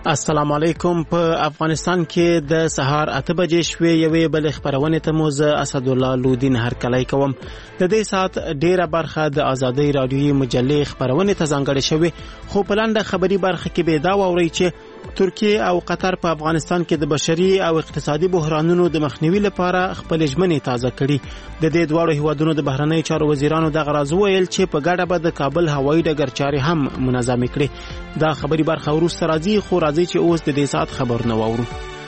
السلام علیکم. په افغانستان کې د سهار 8 بجې شوې یوې بل خبرونه ته موز اسد الله لودین هرکلی کوم. د دې سات ډیره برخه د آزادۍ رادیوي مجلې خبرونه ته ځانګړې شوې، خو په لاندې خبري برخه کې به دا ووري چې ترکیه او قطر په افغانستان کې د بشري او اقتصادي بحرانونو د مخنیوي لپاره خپل ژمنې تازه کړي. د دې دوه هیوادونو د بهرنی چارو وزیرانو د غرض ویل چې په ګډه به د کابل هوایي ډګر چارې هم منظم کړي. دا خبري برخه وروسته راځي، خو راځي چې اوس د دې سات خبرونه واورو.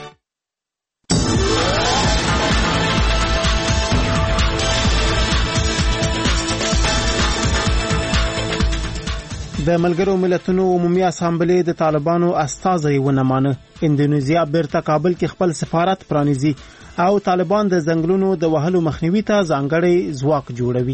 د ملګرو ملتونو عمومي اسامبلې د طالبانو استازي ونمانه. اندونیزیا بیرته کابل کې خپل سفارت پرانیزي او طالبان د ځنګلونو د وهلو مخنیوي ته ځانګړی ځواک جوړوي.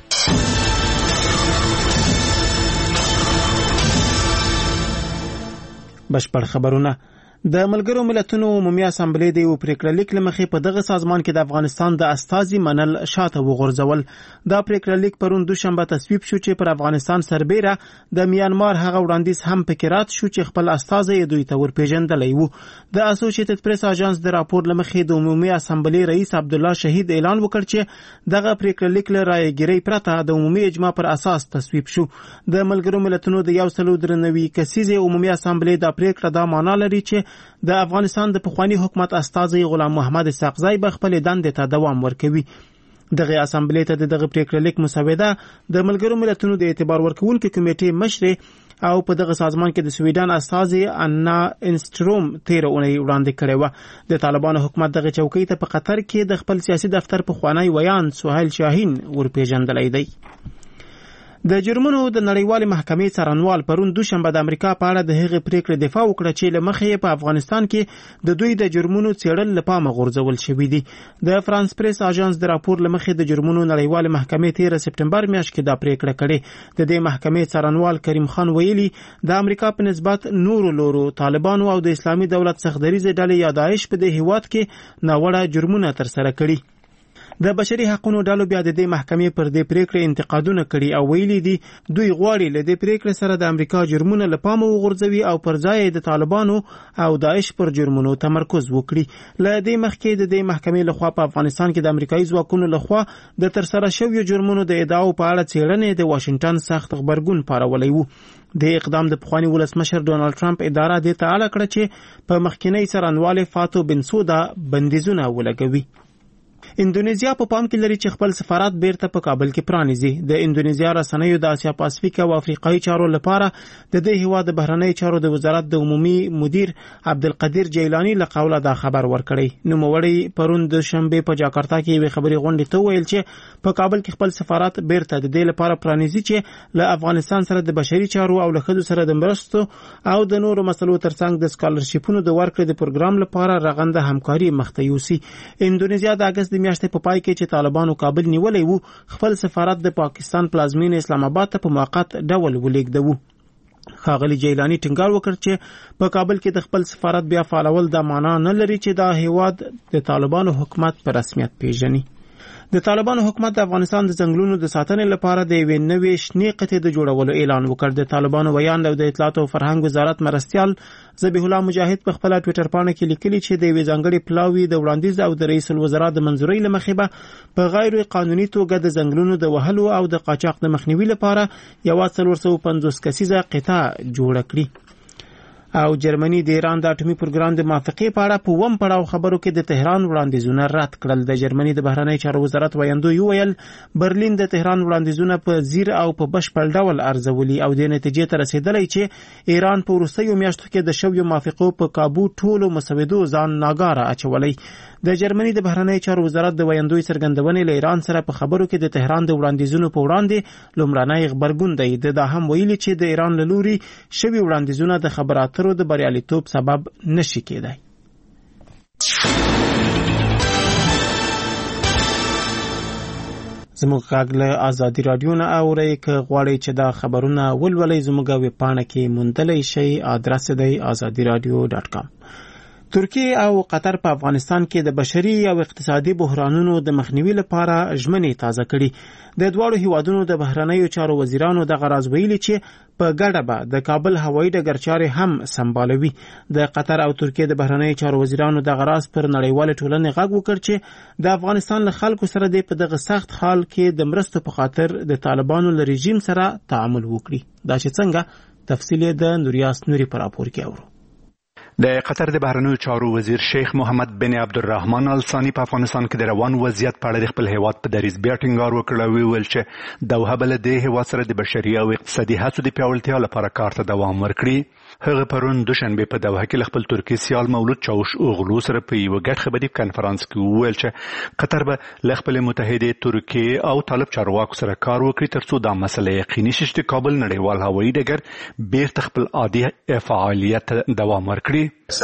بشپړ خبرونه. د ملګرو ملتونو عمومي اسامبلې د یو پریکړه لیک لمخې په دغه سازمان کې د افغانستان د استازي منل شاته وغورځول. دا پریکړه لیک پرون دوشنبه تصویب شو چې پر افغانستان سربېره د میانمار هغه وړاندیز هم پکې شو چې خپل استازي دوی ته ورپېژندلی وو. د اسوسییټډ پریس اژانس د راپور لمخې د عمومي اسامبلې رئیس عبد الله شهید اعلان وکړ چې دغه پریکړه لیک له رایګیرۍ پرته د عمومي اجماع پر اساس تصویب شو. د ملګرو ملتونو د 193 کسیزې عمومي اسامبلې د پریکړه دا معنا لري چې د افغانستان د پخوانی حکومت استازي غلام محمد اسحاقزی به خپل دندې ته دوام ورکوي. دغه اسامبلې ته دغه پریکړه لیک مسوده د ملګرو ملتونو د اعتبار ورکولو کمیټې مشر او په دغه سازمان کې د سویډن استازي انا انستروم 13 اونۍ وړاندې کړې و. د طالبانو حکومت دغه چوکۍ ته په قطر کې د خپل سیاسي دفتر په خوانی ویان سهیل شاهین ورپېژندلی دی. د جرمونو د نړیوال محکمې څارنوال پرون دوشنبه د امریکا په اړه د هغې پریکړې دفاع وکړه چې له مخې په افغانستان کې د دوی د جرمونو څېړل له پامه غورځول شوي دي. د فرانس پریس اژانس د راپور له مخې د جرمونو نړیوال محکمې 13 سپټمبر میاشت کې دا پریکړه کړې. د دې محکمې څارنوال کریم خان ویلي د امریکا په نسبت نورو لورو طالبانو او د اسلامي دولت څخدریزې ډلې یا داعش په دې هیواد کې ناوړه جرمونه ترسره کړي. د بشري حقوقو ډلو بیا د دې محکمې پر دې پریکړې انتقادونه کړي او ویلي دي دوی غواړي له دې پریکړې سره د امریکا جرمونه له پامه وغورځوي او پر ځای د طالبانو او داعش پر جرمونو تمرکز وکړي. له دې مخکې د دې محکمې لخوا په افغانستان کې د امریکایي ځواکونو لخوا د ترسره شویو جرمونو د ادعاو په اړه څېړنې د واشنگټن سخت خبرګون پارولی وو. د اقدام د پخوانی ولسمشر ډونالد ټرمپ اداره د ته اړه کړه چې په مخکینی څارنوال فاتو بنسودا بندیزونه ولګوي. اندونیزیا په پام کې لري چې خپل سفارت بیرته په کابل کې پرانیزي. د اندونیزیا رسنیو د اسیا پاسفیک او افریقایي چارو لپاره د دې هیواد د بهرنی چارو د وزارت د عمومي مدیر عبدالقدیر جیلانی له قوله دا خبر ورکړی. نوموړی پرون د شنبه په جاکارتا کې یو خبري غونډه ته ویل چې په کابل کې خپل سفارت بیرته د دې لپاره پرانیزي چې له افغانستان سره د بشري چارو او له خدو سره د مرستو او د نورو مسلو ترڅنګ د سکالرشیپونو د ورکړې د پروګرام لپاره رغنده همکاري مخته یوسي. اندونیزیا د اگست د میاشتې په پای کې چې طالبانو کابل نیولې وو خپل سفارت د پاکستان پلازمینه اسلام آباد ته په موقت ډول ولیږدو. ښاغلي جیلانی ټینګار وکړ چې په کابل کې د خپل سفارت بیا فعالول دا معنا نه لري چې دا هیواد د طالبانو حکومت په رسمیت پیژني. د طالبانو حکومت د افغانستان د ځنګلونو د ساتنې لپاره د یوې نوې شنې قطعې د جوړولو اعلان وکړ. د طالبانو بیان د اطلاعات او فرهنګ وزارت مرستیال ذبیح الله مجاهد په خپل ټوئیټر پاڼه کې لیکلي چې د یوې ځانګړې پلاوي د وړاندیز او د رئیس الوزرا د منځورۍ له مخې به په غیر قانوني توګه د ځنګلونو د وهلو او د قاچاق د مخنیوي لپاره 450 کسیزه قطعه جوړه کړي. او جرمني د ایران د اټومي پروګرام د موافقې په اړه په وم پړاو خبرو کې د تهران وړاندیزونه رد کړل. د جرمني د بهرنی چارو وزارت ویاندو ویل برلین د تهران وړاندیزونه په زیر او په بشپړ ډول ارزولي او د نتیجې ته رسیدلی چې ایران په وروستیو میاشتو کې د شویو موافقو په کابو ټولو مسودو ځان ناګاره اچولی. د جرمني د بهرنی چارو وزارت د ویاندوی څرګندونې له ایران سره په خبرو کې د تهران د وړاندیزونو په وړاندې لومړنی خبرګون دی. دا هم ویلي چې د ایران له لوري شوي وړاندیزونه د خبراترو د بریالیتوب سبب نشي کېدای. زموږ غږ له آزادي رادیو نه اورئ. که غواړئ چې دا خبرونه ولولئ زموږ ویب پاڼه کې موندلی شئ. ادرس دی azadiradio.com. ترکیه او قطر په افغانستان کې د بشري او اقتصادي بحرانونو د مخنیوي لپاره ژمنې تازه کړي. د دواړو هیوادونو د بهرنیو چارو وزیرانو د غراز ویلي چې په ګډه به د کابل هوایي ډګر چارې هم سمبالوي. د قطر او ترکیه د بهرنیو چارو وزیرانو د غراز پر نړیوال ټولنې غږ وکړ چې د افغانستان له خلکو سره په دغه سخت حال کې د مرستو په خاطر د طالبانو له رژیم سره تعامل وکړي. دا چې څنګه تفصیل د نوریاس نوري پر راپور کې اورو. د قطر د بهرنیو چارو وزیر شیخ محمد بن عبدالرحمن الثانی په افغانستان کې د روان وضعیت په اړه د خپل هیواد په دریځ بیا ټینګار وکړ او ویل چې دوحه بل د هیواد سره د بشري او اقتصادي هڅو د پیاوړتیا لپاره کار ته دوام ورکړي. هغه پرون دوشنبه په دوحه کې خپل ترکی سیال مولود چاوش اوغلو سره په یو ګډ خبري کانفرنس کې ویل چې قطر به خپل متحده ترکیه او طالب چارواکو سره کار وکړي ترڅو دا مسله یقیني شي چې کابل نړیوال هوایي ډګر بیرته خپل عادي فعالیت دوام ورکړي.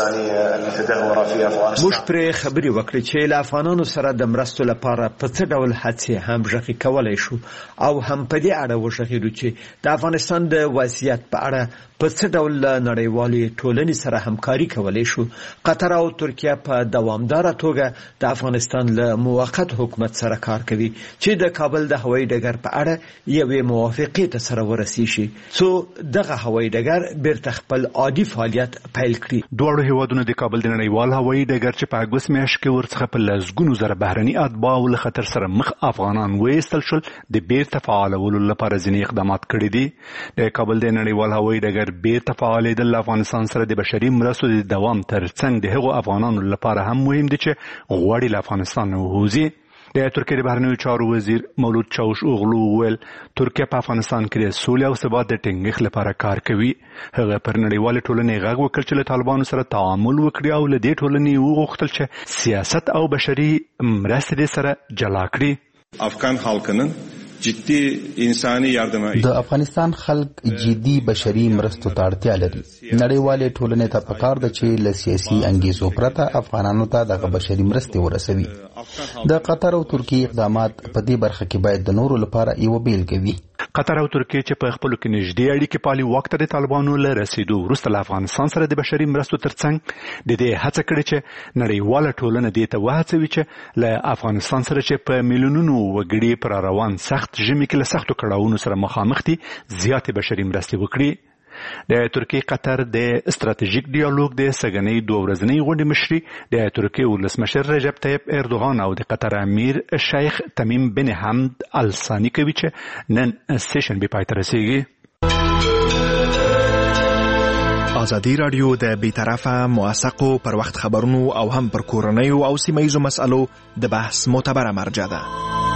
موږ پرې خبرې وکړې چې له افغانانو سره د مرستو لپاره په څه ډول هڅې هم ژغې کولای شو او هم په دې اړه وژغېدو چې د افغانستان د وضعیت په اړه په څه ډول نړیوالې ټولنې سره همکاري کولای شو. قطر او ترکیه په دوامداره توګه د افغانستان له موقت حکومت سره کار کوي چې د کابل د هوایي ډګر په اړه یوې موافقې ته سره ورسیږي څو دغه هوایي ډګر بیرته خپل عادي فعالیت پیل کړي. دواړو هیوادونو د کابل د نړیوال هوایي ډګر چې په اګوست میاشت کې ورڅخه په لسګونو زره بهرني اتباع له خطر سره مخ افغانان وایستل شول د بیرته فعالولو لپاره ځینې اقدامات کړي دي. د کابل د نړیوال هوایي ډګر بیرته فعالېدل افغانستان سره د بشري مرستو د دوام ترڅنګ د هغو افغانانو لپاره هم مهم دي چې غواړي له افغانستان ووځي. د ترکیه د بهرنیو چارو وزیر مولود چاوش اوغلو ویل ترکیه په افغانستان کې د سولې او ثبات د ټینګښت لپاره کار کوي. هغه پر نړیوال ټولنې غږ وکړ چې له طالبانو سره تعامل وکړي او له دې ټولنې وغوښتل چې سیاست او بشري مرستې سره جلا کړي. افغان خلکونن جدي انساني yardıma د افغانستان خلک جدي بشري مرستو ته اړتیا لري. نړیوالې ټولنې ته پکار ده چې له سیاسي انګیزو پرته افغانانو ته دغه بشري مرستې ورسوي. د قطر او ترکیه اقدامات په دې برخه کې باید د نورو لپاره یو بیلګه وي. قطر او ترکیه چې په خپل کې نږدې اړیکې پالي وخت د طالبانو له رسیدو وروسته له افغانستان سره د بشري مرستو ترڅنګ د دې هڅه کړې چې نړیواله ټولنه دې ته وهڅوي چې له افغانستان سره چې په میلیونونو وګړي پر روان سخت ژمي کې له سختو کړاوونو سره مخامخ دي زیاتې بشري مرستې وکړي. د ترکیه قطر د استراتیژیک ډیالوګ د سګنۍ دوه ورځنۍ غونډې مشري د ترکیه ولسمشر رجب طیب اردوغان او د قطر امیر شیخ تمیم بن حمد الثانی کوي چې نن سیشن به پای ته رسیږي. ازادي رادیو د بیطرفه موثقو پر وخت خبرونو او هم پر کورنیو او سیمه‌ییزو مسألو د بحث معتبره مرجع ده.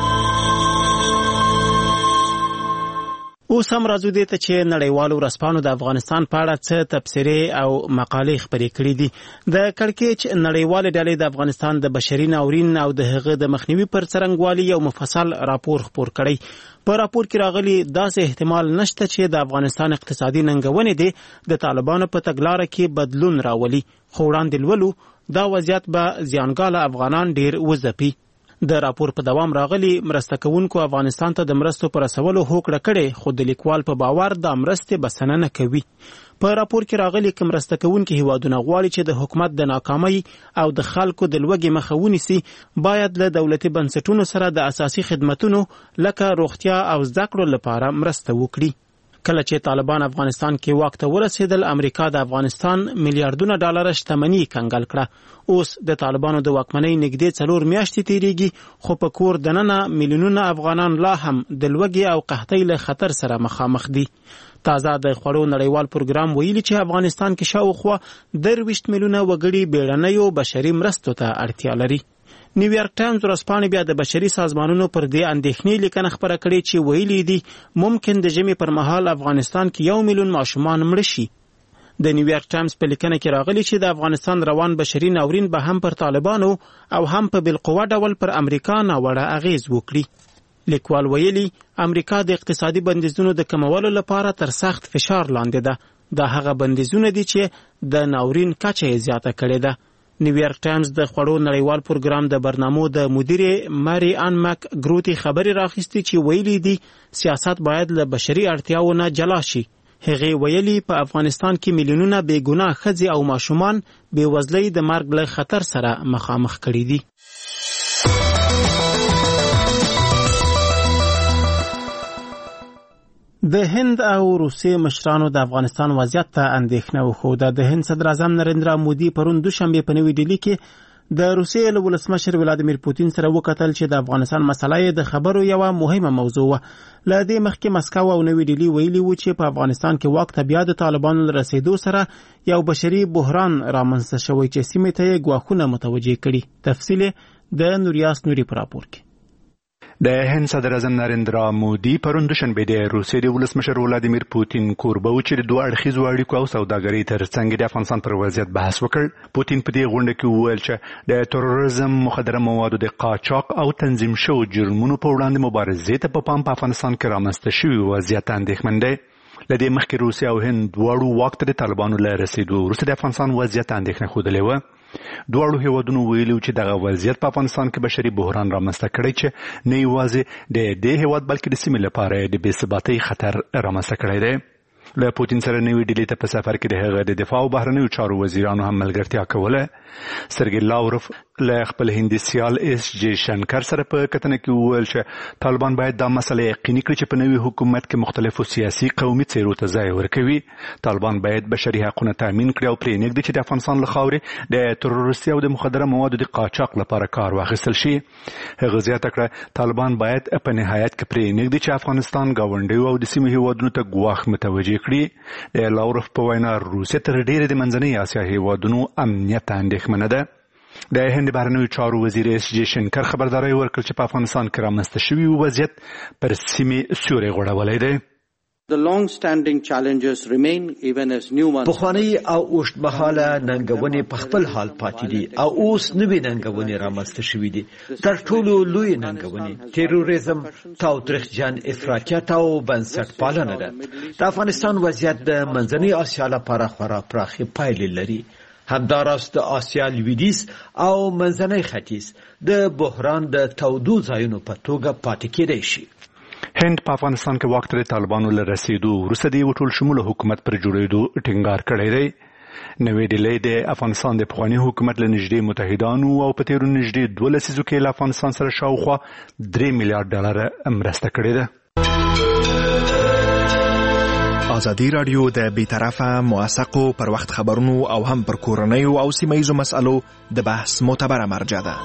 اوس هم راځو دې ته چې نړیوالو ورځپاڼو د افغانستان په اړه څه تبصرې او مقالې خپرې کړې دي. د کړکېچ نړیوالې ډلې د افغانستان د بشري ناورین او د هغه د مخنیوي پر څرنګوالي یو مفصل راپور خپور کړی. په راپور کې راغلي داسې احتمال نشته چې د افغانستان اقتصادي ننګونې دي د طالبانو په تګلاره کې بدلون راولي، خو وړاندې لولو دا وضعیت به زیانګاله افغانان ډیر وځپي. د راپور په دوام راغلي مرسته کوونکو افغانستان ته د مرستو پر رسولو هوکړه کړې، خو د لیکوال په باور دا مرستې بسنه نه کوي. په راپور کې راغلي چې مرسته کوونکي هیوادونه غواړي چې د حکومت د ناکامۍ او د خلکو د لوږې مخه ونیسي، باید له دولتي بنسټونو سره د اساسي خدمتونو لکه روغتیا او زده کړو لپاره مرسته وکړي. کله چې طالبان افغانستان کې واک ته ورسېدل، امریکا د افغانستان میلیارډونه ډالر شتمني کنګل کړه. اوس د طالبانو د واکمنۍ نږدې 4 میاشتې تیریږي، خو په کور دننه میلیونونه افغانان لا هم د لوږې او قحطۍ له خطر سره مخامخ دي. تازه د خوړو نړیوال پروګرام ویلي چې افغانستان کې شاوخوا 23 میلیونه وګړي بیړنیو بشري مرستو ته اړتیا لري. نیویارک ټایمز ورځپاڼې بیا د بشري سازمانونو پر دې اندېښنې لیکنه خپره کړې چې ویلي دي ممکن د ژمي پر مهال افغانستان کې 1 میلیون ماشومان مړه شي. د نیویارک ټایمز په لیکنه کې راغلي چې د افغانستان روان بشري ناورین به هم پر طالبانو او هم په بالقوه ډول پر امریکا ناوړه اغیز وکړي. لیکوال ویلي امریکا د اقتصادي بندیزونو د کمولو لپاره تر سخت فشار لاندې ده. دا هغه بندیزونه دي چې د ناورین کچه یې زیاته کړې ده. نیویارک ټایمز د خوړو نړیوال پروګرام د برنامو د مدیرې ماری ان مک ګروتی خبري راخستي چې ویلي دي سیاست باید له بشري اړتیاو نه جلا شي. هغه ویلي په افغانستان کې میلیونونه بې ګناه ښځې او ماشومان بې وزلۍ د مرګ له خطر سره مخامخ کړي دي. د هند او روسیې مشرانو د افغانستان وضعیت ته اندېښنه وښوده. د هند صدر اعظم نریندرا مودي پرون دوشنبه په نوې ډیلي کې د روسیې له ولسمشر ولادیمیر پوتین سره وکتل چې د افغانستان مسله یې د خبرو یوه مهمه موضوع وه. له دې مخکې مسکو او نوې ډیلي ویلي وو چې په افغانستان کې واک ته بیا د طالبانو له رسېدو سره یو بشري بحران رامنځته شوی چې سیمې ته یې ګواښونه متوجه کړي. تفصیل د نوریاس نوري په راپور کې. د هند صدر اعظم نریندرا مودي پرون دوشنبه د روسیې د ولسمشر ولادیمیر پوتین کوربه و چې د دوه اړخیزو اړیکو او سوداګرۍ ترڅنګ د افغانستان پر وضعیت بحث وکړ. پوتین په دې غونډه کې وویل چې د تروریزم، مخدره موادو د قاچاق او تنظیم شوو جرمونو په وړاندې مبارزې ته په افغانستان کې رامنځته شوي وضعیت اندېښمن دی. له دې مخکې روسیه او هند دواړو واک ته د طالبانو له رسېدو وروسته د افغانستان وضعیت اندېښنه ښودلې وه. دواړو هیوادونو ویلي چې دغه وضعیت په افغانستان کې بشري بحران رامنځته کړی چې نه یوازې د دې هیواد بلکې د سیمې لپاره د بې ثباتۍ خطر رامنځته کړی دی. له پوتین سره نوې ډیلي ته په سفر کې د هغه د دفاع او بهرنیو چارو وزیرانو هم ملګرتیا کوله. سرګی لاوروف له خپل هندي سیال اس جی شنکر سره په کتنه کې وویل چې طالبان باید دا مسله یقیني کړي چې په نوي حکومت کې مختلفو سیاسي قومي څیرو ته ځای ورکوي. طالبان باید بشري حقوقونه تامین کړي او پرې نږدې چې د افغانستان له خاورې د تروریستي او د مخدره موادو د قاچاق لپاره کار واخیستل شي. هغه زیاته کړه طالبان باید په نهایت کې پرې نږدې چې افغانستان ګاونډیو او د سیمې هیوادونو ته ګواښ متوجه کړي. د لاوروف په وینا روسیه تر ډیره د منځنۍ اسیا هیوادونو امنیت اندېښمنه ده. د هند بهرنیو چارو وزیر اس جی شنکر خبرداری ورکړ چې په افغانستان کې رامنځته شوی وضعیت پر سیمې سیوری غوړولی دی. The long-standing challenges remain even as new ones. پخوانی او اوږدمهاله ننګونې په خپل حال پاتې دي او اوس نوې ننګونې رامنځته شوي دي. تر ټولو لوی ننګونې تروریزم، تاوتریخجن افراطیت او بنسټپالنه ده. د افغانستان وضعیت د منځنۍ اسیا لپاره خورا پراخې پایلې لري. همداراست د آسیا لویدیځ او منځنی ختیځ د بحران د تودو ځایونو په توګه پاتې کېدای شي. هند په افغانستان کې واک ته طالبانو له رسېدو وروسته د یو ټول شموله حکومت پر جوړېدو ټینګار کړی دی. نوې ډیلي د افغانستان د پخواني حکومت له نږدې متحدانو او په تیرو نږدې 12 لسیزو کې له افغانستان سره شاوخوا $3 میلیارډ مرسته کړې ده. ازادي راډیو د بیطرفه موثقو پر وخت خبرونو او هم پر کورنیو او سیمه‌ییزو مسألو د بحث معتبره مرجع ده.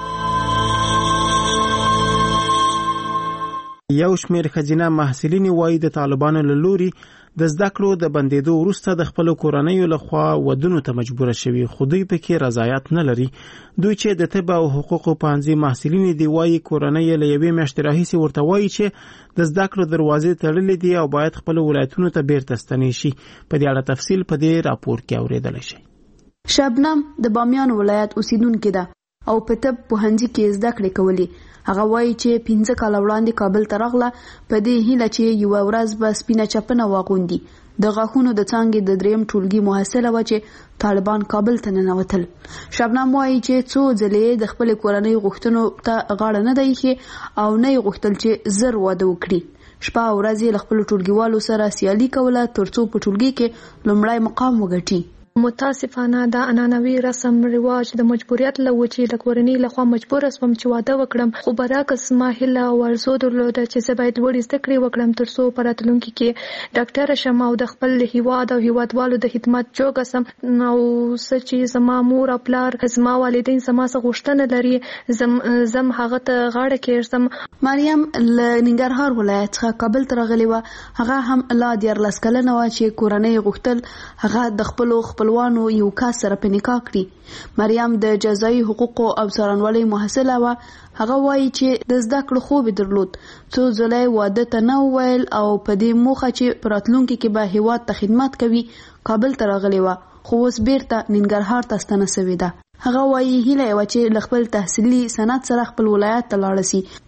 یو شمېر ښځینه محصلین وایي د طالبانو له لوري د زده کړو د بندېدو وروسته د خپلو کورنیو لخوا ودونو ته مجبوره شوي، خو دوی پکې رضایت نه لري. دوی چې د طب او حقوقو پوهنځي محصلین دي وایي کورنۍ له یوې میاشتې راهیسې ورته وایي چې د زده کړو دروازې تړلې دي او باید خپلو ولایتونو ته بیرته ستنې شي. په دې اړه تفصیل په دې راپور کې اورېدلی شئ. شبنم د بامیان ولایت اوسیدونکې ده او په طب پوهنځي کې زده کړې کولې. هغه وایي چې 15 کاله وړاندې کابل ته راغله په دې هیله چې یوه ورځ به سپینه چپنه واغوندي. د غاښونو د څانګې د دریم ټولګي محصله وه چې طالبان کابل ته ننوتل. شبنم وایي چې څو ځلې د خپلې کورنۍ غوښتنو ته غاړه نه ده ایښې او نه یې غوښتل چې زر واده وکړي. شپه او ورځ یې له خپلو ټولګیوالو سره سیالي کوله ترڅو په ټولګي کې لومړی مقام وګټي. متاسفانه دا عنعنوي رسم رواج د مجبوریت له وجې د کورنۍ لخوا مجبوره شوم چې واده وکړم، خو برعکس ما هیله او ارزو درلوده چې زه باید لوړې زده کړې وکړم ترڅو په راتلونکي کې ډاکټره شم او د خپل هیواد او هیوادوالو د خدمت جوګه سم. او څه چې زما مور او پلار زما والدین زما څخه غوښتنه لري زم هغه ته غاړه کېږدم. مریم له ننګرهار ولایت څخه کابل ته راغلې وه. هغه هم لا 14 کلنه وه چې کورنۍ غوښتل هغه د خپلو خپلوانو یو کس سره په نکاح کړي. مریم د جزایي حقوقو او څارنوالۍ محصله وه. هغه وایي چې د زده کړو خوب درلود، څو ځله واده ته نه وویل او په دې موخه چې په راتلونکي کې به هیواد ته خدمت کوي کابل ته راغلې وه، خو اوس بیرته ننګرهار ته ستنه سوې ده. هغه وایي هیله یې وه چې له خپل تحصیلي سند سره خپل ولایت ته لاړه سي.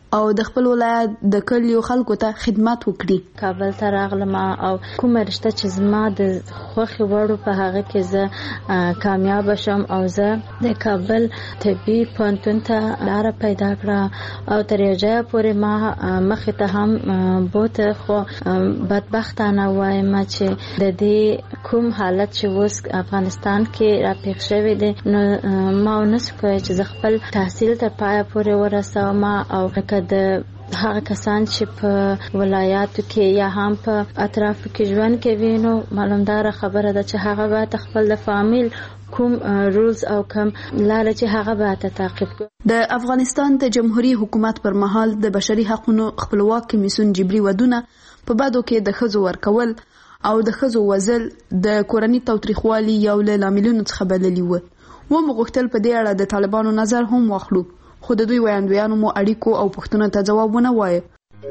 او د خپل ولایت د کلیو خلکو ته خدمات وکړي. کابل ته راغلم او کومه رشته چې زما د خوښې وړو په هغه کې زه کامیاب شم او زه د کابل طبي پوهنتون ته لاره پیدا کړه او تر یو ځایه پورې ما مخې ته هم بوته، خو بدبختانه وایم چې د دې کوم حالت چې اوس افغانستان کې راپېښ شوی دی نو ما ونسو کولی چې زه خپل تحصیل تر پایه پورې ورسوم او د هغه کسان چې په ولایاتو کې یا هم په اطرافو کې ژوند کوي نو معلومداره خبره ده چې هغه باید خپل د فامیل کوم رولز او کوم لاره چې هغه باید تعقیب کړي. د افغانستان د جمهوریت حکومت پر مهال د بشري حقوقو خپلواک کمیسیون جبري ودونه په بادو کې د ښځو ورکول او د ښځو وژل د کورنۍ تاوتریخوالي یو له لاملونو څخه بللي وو. ومغوښتل په دې اړه د طالبانو نظر هم واخلو، خو د دوی وړاندویانو مو اړیکو او پوښتنو ته ځواب ونه وایه.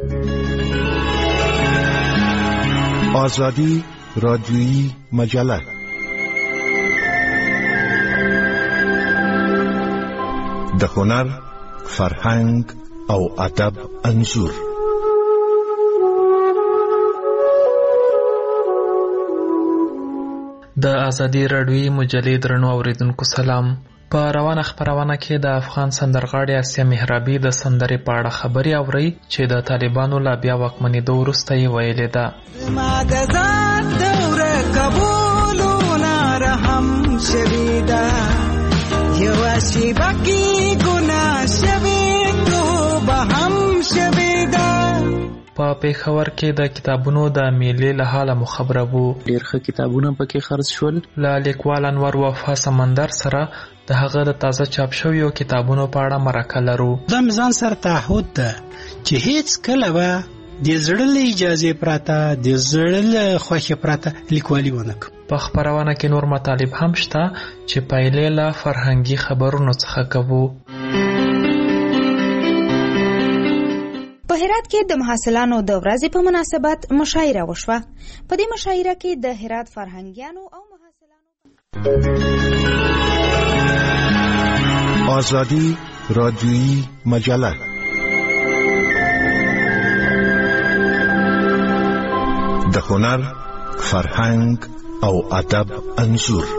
آزادی رادیویی مجله د هنر، فرهنګ او ادب انځور. د آزادی رادیویی مجلې درنو اوریدونکو سلام. په روانه خبرونه کې د افغان سندرغاړي آسیا محرابي د سندرې په اړه خبري اوري چې د طالبانو لا بیا واکمنېدو وروسته یې ویلې ده. ما د ذات دوره قبولونه رحم شویدا یو شیبه کې ګناه شوی توبه هم شویدا. په پېښور کې د کتابونو د میلې له حاله مو خبره وو. ډېر ښه کتابونه پکې خرڅ شول. له لیکوال انور وفا سمندر سره د هغه د تازه چاپ شویو کتابونو په اړه مرکه لرو. دا ځان سره تعهد ده چې هیڅ کله به د زړه له اجازې پرته، د زړه له خوښې پرته لیکوالي ونه کړم. په خبرونه کې نور مطالب هم شته چې پایلې له فرهنګي خبرونو څخه کوو. په هرات کې د محصلانو د ورځې په مناسبت مشاعره وشوه. په دې مشاعره کې د هرات فرهنګیانو او محصلانو آزادی رادیویی مجله د هنر، فرهنګ او ادب انځور.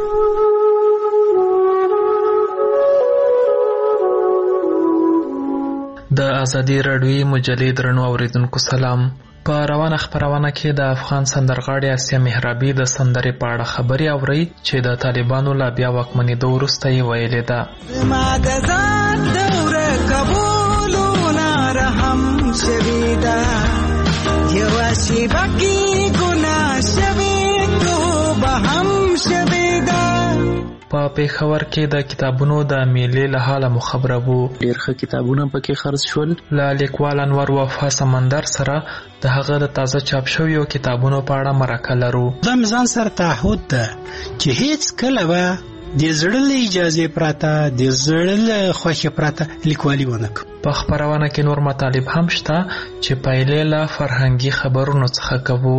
د آزادی رادیویی مجلې درنو اوریدونکو سلام. په روانه خبرونه کې د افغان سندرغاړي آسیا محرابي د سندرې په اړه خبري اوري چې د طالبانو لا بیا واکمنېدو وروسته یې ویلې ده. ما د ذات دوره قبولونه رحم شویدا یو شیبه کې ګناه شوی توبه هم شویدا. په پېښور کې د کتابونو د میلې له حاله مو خبره وو. ډېر ښه کتابونه پکې خرڅ شول. له لیکوال انور وفا سمندر سره د هغه د تازه چاپ شویو کتابونو په اړه مرکه لرو. دا ځان سره تعهد ده چې هیڅ کله به د زړه له اجازې پرته، د زړه له خوښې پرته لیکوالي ونه کړم. په خبرونه کې نور مطالب هم شته چې پایلې له فرهنګي خبرونو څخه کوو.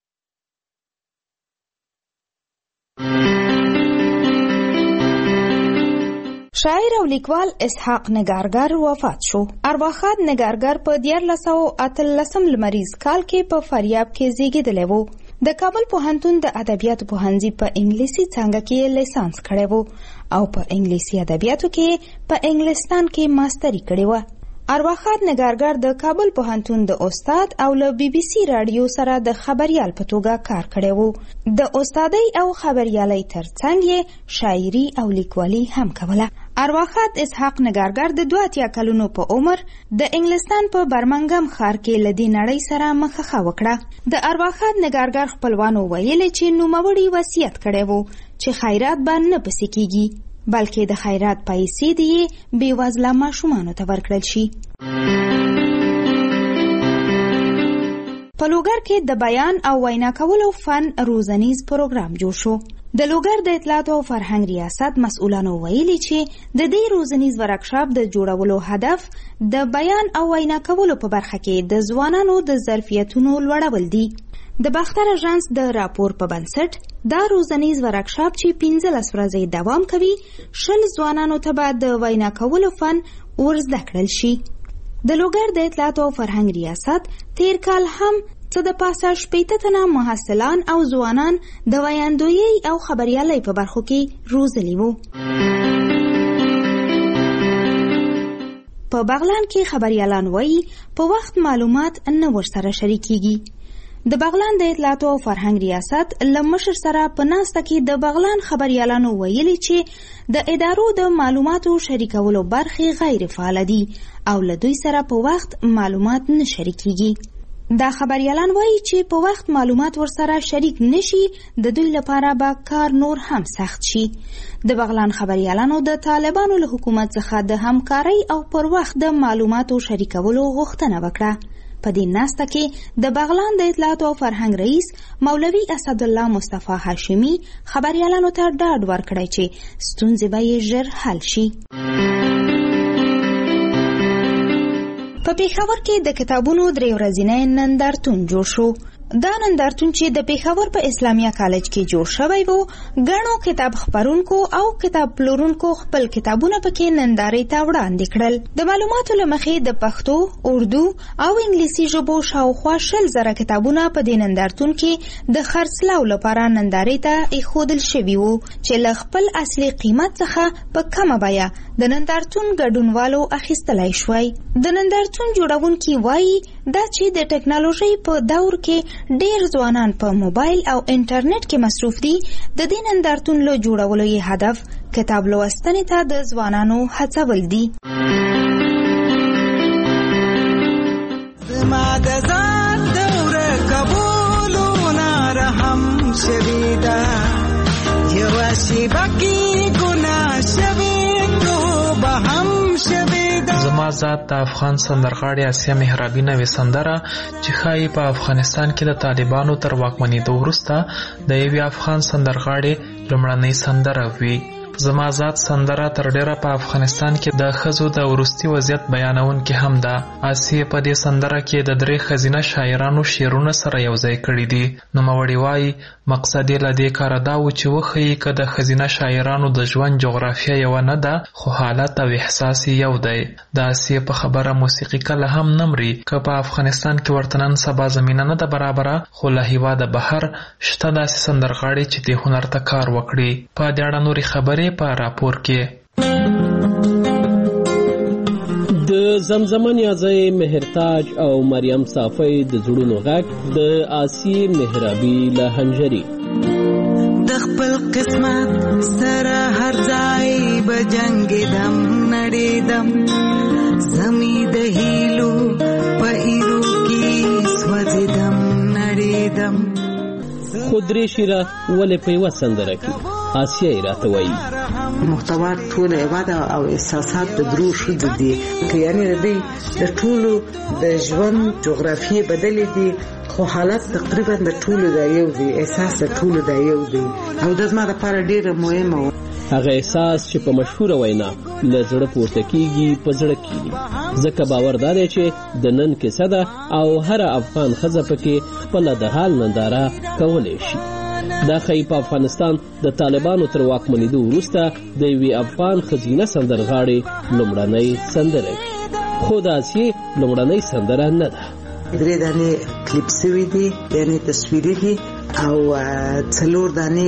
شاعر او لیکوال اسحاق نگارګر وفات شو. ارواښاد نگارګر په 1918 لمریز کال کې په فاریاب کې زیږیدلی و. د کابل پوهنتون د ادبیاتو پوهنځي په انګلیسي څانګه کې لیسانس کړی و او په انګلیسي ادبیاتو کې په انګلستان کې ماستري کړې و. ارواښاد نگارګر د کابل پوهنتون د استاد او له بي بي سي رادیو سره د خبريال په توګه کار کړی و. د استادۍ او خبريالۍ ترڅنګ یې شاعري او لیکوالي هم کوله. ارواښاد اسحاق نگارګر د 82 کلونو په عمر د انګلستان په برمنګم ښار کې له دې نړۍ سره مخه وکړه. د ارواښاد نگارګر خپلوانو ویلي چې نوموړي وصیت کړی و چې خیرات به نه پسې کیږي بلکې د خیرات پیسې دې بې وزله ماشومانو ته ورکړل شي. په لوګر کې د بیان او وینا کولو فن روزنیز پروګرام جوړ شو. د لوګر د اطلاعات او فرهنګ ریاست مسؤلانو ویلي چې د دې روزنیز ورکشاپ د جوړولو هدف د بیان او وینا کولو په برخه کې د ځوانانو د ظرفیتونو لوړول دي. د باختر اژانس د راپور په بنسټ دا روزنیز ورکشاپ چې 15 ورځې دوام کوي 10 ځوانانو ته به د وینا کولو فن ورزده کړل شي. د لوګر د اطلاعات او فرهنګ ریاست تیر کال هم څه د پاسه 80 تنه محصلان او ځوانان د ویاندویي او خبريالۍ په برخو کې روزلي وو. په بغلان کې خبريالان وایي په وخت معلومات نه ورسره شریکيږي. د بغلان د اطلاعات او فرهنګ ریاست لمشر سره په ناسته کې د بغلان خبريالانو ویلي چې د ادارو د معلوماتو شریکولو برخې غیر فعال دي او له دوی سره په وخت معلومات نه شریکيږي. دا خبريالان وایي چې په وخت معلومات ورسره شریک نشي د دوی لپاره به کار نور هم سخت شي. د بغلان خبريالانو د طالبانو له حکومت څخه د همکارۍ او پر وخت د معلوماتو شریکولو غوښتنه وکړه. په دې ناسته کې د بغلان د اطلاعات او فرهنګ رئیس مولوي اسدالله مصطفی هاشمي خبريالانو ته ډاډ ورکړی چې ستونزې به یې ژر حل شي. په پیښور کې د کتابونو 3 ورځنی نندارتون جوړ شو. دا نندارتون چې د پیښور په اسلامیه کالج کې جوړ شوی وو، غنو کتاب خپرونکو او کتاب پلورونکو خپل کتابونه پکې نندارې ته وړاندې کړل. د معلوماتو له مخې د پښتو، اردو او انګلیسي ژبو شاوخوا 100,000 کتابونه په دې نندارتون کې د خرڅلاو لپاره نندارې ته ایښودل شوي وو چې له خپل اصلي قیمت څخه په کمه بیه د نندارتون ګډونوالو اخیستلای شوی. د نندارتون جوړونکي وایي دا چې د ټکنالوژۍ په دور کې ډېر ځوانان په موبایل او انټرنیټ کې مصروف دي، د دې نندارتون له جوړولو یې هدف کتاب لوستنې ته د ځوانانو هڅول دي. زما د ځان دوره قبولونه رحم شویدا یو شیبه کې ګناه شوی توبه هم شویدا. زما ذات د افغان سندرغاړي آسیا محرابي نوې سندره چې ښایي په افغانستان کې د طالبانو تر واکمنېدو وروسته د یوې افغان سندرغاړي لومړنۍ سندره وي. زما ذات سندره تر ډیره په افغانستان کې د ښځو د وروستي وضعیت بیانونکې هم ده. آسیې په دې سندره کې د 3 ښځینه شاعرانو شعرونه سره یوځای کړي دي. نوموړي وایي مقصد یې له دې کاره دا و چې وښیي که د ښځینه شاعرانو د ژوند جغرافیه یوه نه ده خو حالت او احساس یو دی. د آسیې په خبره موسیقي کله هم نه مري. که په افغانستان کې ورته نن سبا زمینه نه ده برابره، خو له هېواده بهر شته داسې سندرغاړي چې دې هنر ته کار وکړي. په دې اړه نورې خبرې په راپور کې. د زمزمه نیازی مهرتاج او مریم صافی د زړونو غږ د آسیې محرابي له هنجري. د خپل قسمت سره هر ځای به جنګېدم نړېدم، زمي د هیلو په ایرو کې سوځېدم نړېدم. خو درې شیره ولې په یوه سندره کې آسیه یې راته وایي. محتوا ټوله یوه ده او احساسات د درو ښځو دي، که یعنې د دوی د ټولو د ژوند جغرافیې بدلې دي خو حالت تقریبا د ټولو دا یو دی، احساس د ټولو دا یو دی او دا زما لپاره ډېره مهمه وه. هغه احساس چې په مشهوره وینا له زړه پورته کیږي په زړه کیږي، ځکه باور دا دی چې د نن کیسه ده او هر افغان ښځه پکې خپله د حال ننداره کولی شي. دا ښایي په افغانستان د طالبانو تر واکمنېدو وروسته د یوې افغان ښځینه سندرغاړې لومړنۍ سندره وي، خو د آسیې لومړنۍ سندره نه ده. 3 دانې کلیپ سوي دي، یعنې تصویري دي او 4 دانې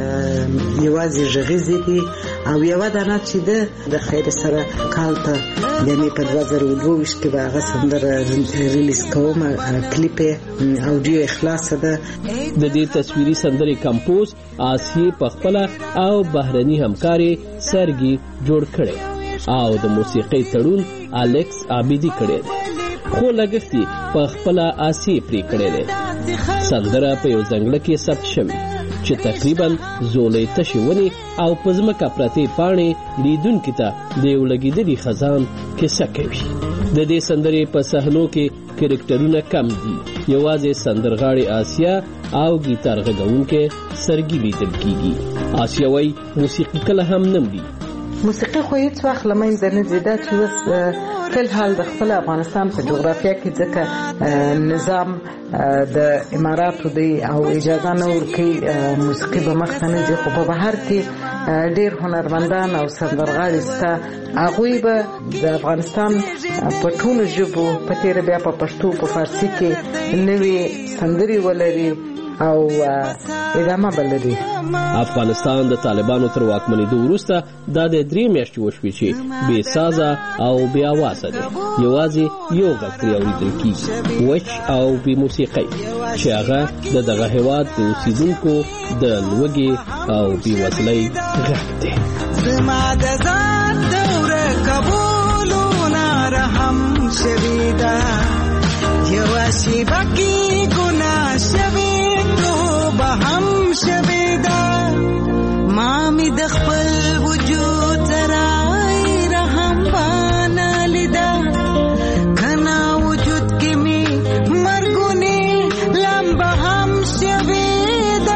یوازې غږیزې دي او یوه دانه چې د خیر سره کال ته یعنې په 2022 کې به هغه سندره ریلیز کوم. کلیپ اوډیو خلاصه ده. د دې تصویري سندرې کمپوز آسیې په خپله او بهرني همکارې سرګي جوړ کړی او د موسیقۍ تړون الکس عابدي کړی دی، خو لګښت یې په خپله آسیې پرې کړی دی. سندره په یو ځنګله کې ثبت شوې چې تقریبا زولۍ تشې ونې او په ځمکه پرتې پاڼې لیدونکي ته د یو لګېدلي خزان کیسه کوي. د دې سندرې په صحنو کې کرکټرونه کم دي، یوازې سندرغاړې آسیه او ګیتار غږونکی سرګي لیدل کیږي. آسیه وایي موسیقي کله هم نه مري. موسیقي خو هیڅ وخت له منځه نه ځي، دا چې اوس فلحال د خپل افغانستان په جغرافیه کې ځکه نظام د اماراتو دی او اجازه نه ورکوي موسیقي به مخته نه ځي، خو په بهر کې ډیر هنرمندان او سندرغاړي ستا هغوی به د افغانستان په ټولو ژبو په تیر بیا په پښتو په فارسي کې نوې سندري ولري او ادامه بلري. افغانستان د طالبانو تر واکمنېدو وروسته دا د 3 میاشتې وشوې چې بې سازه او بې اوازه دی. یوازې یو غږ ترې اورېدل کېږي، وچ او بې موسیقۍ، چې هغه د دغه هېواد د اوسېدونکو د لوږې او بېوزلۍ غږ دی. زما د ذات دوره قبولونه رحم شوې ده، یوه شېبه کې ګناه شوې توبه هم شوې ده. ما مې د خپل وجود سرای رحم بانه لیده، کنا وجود کې مې مرګونې لمبه هم شوې ده.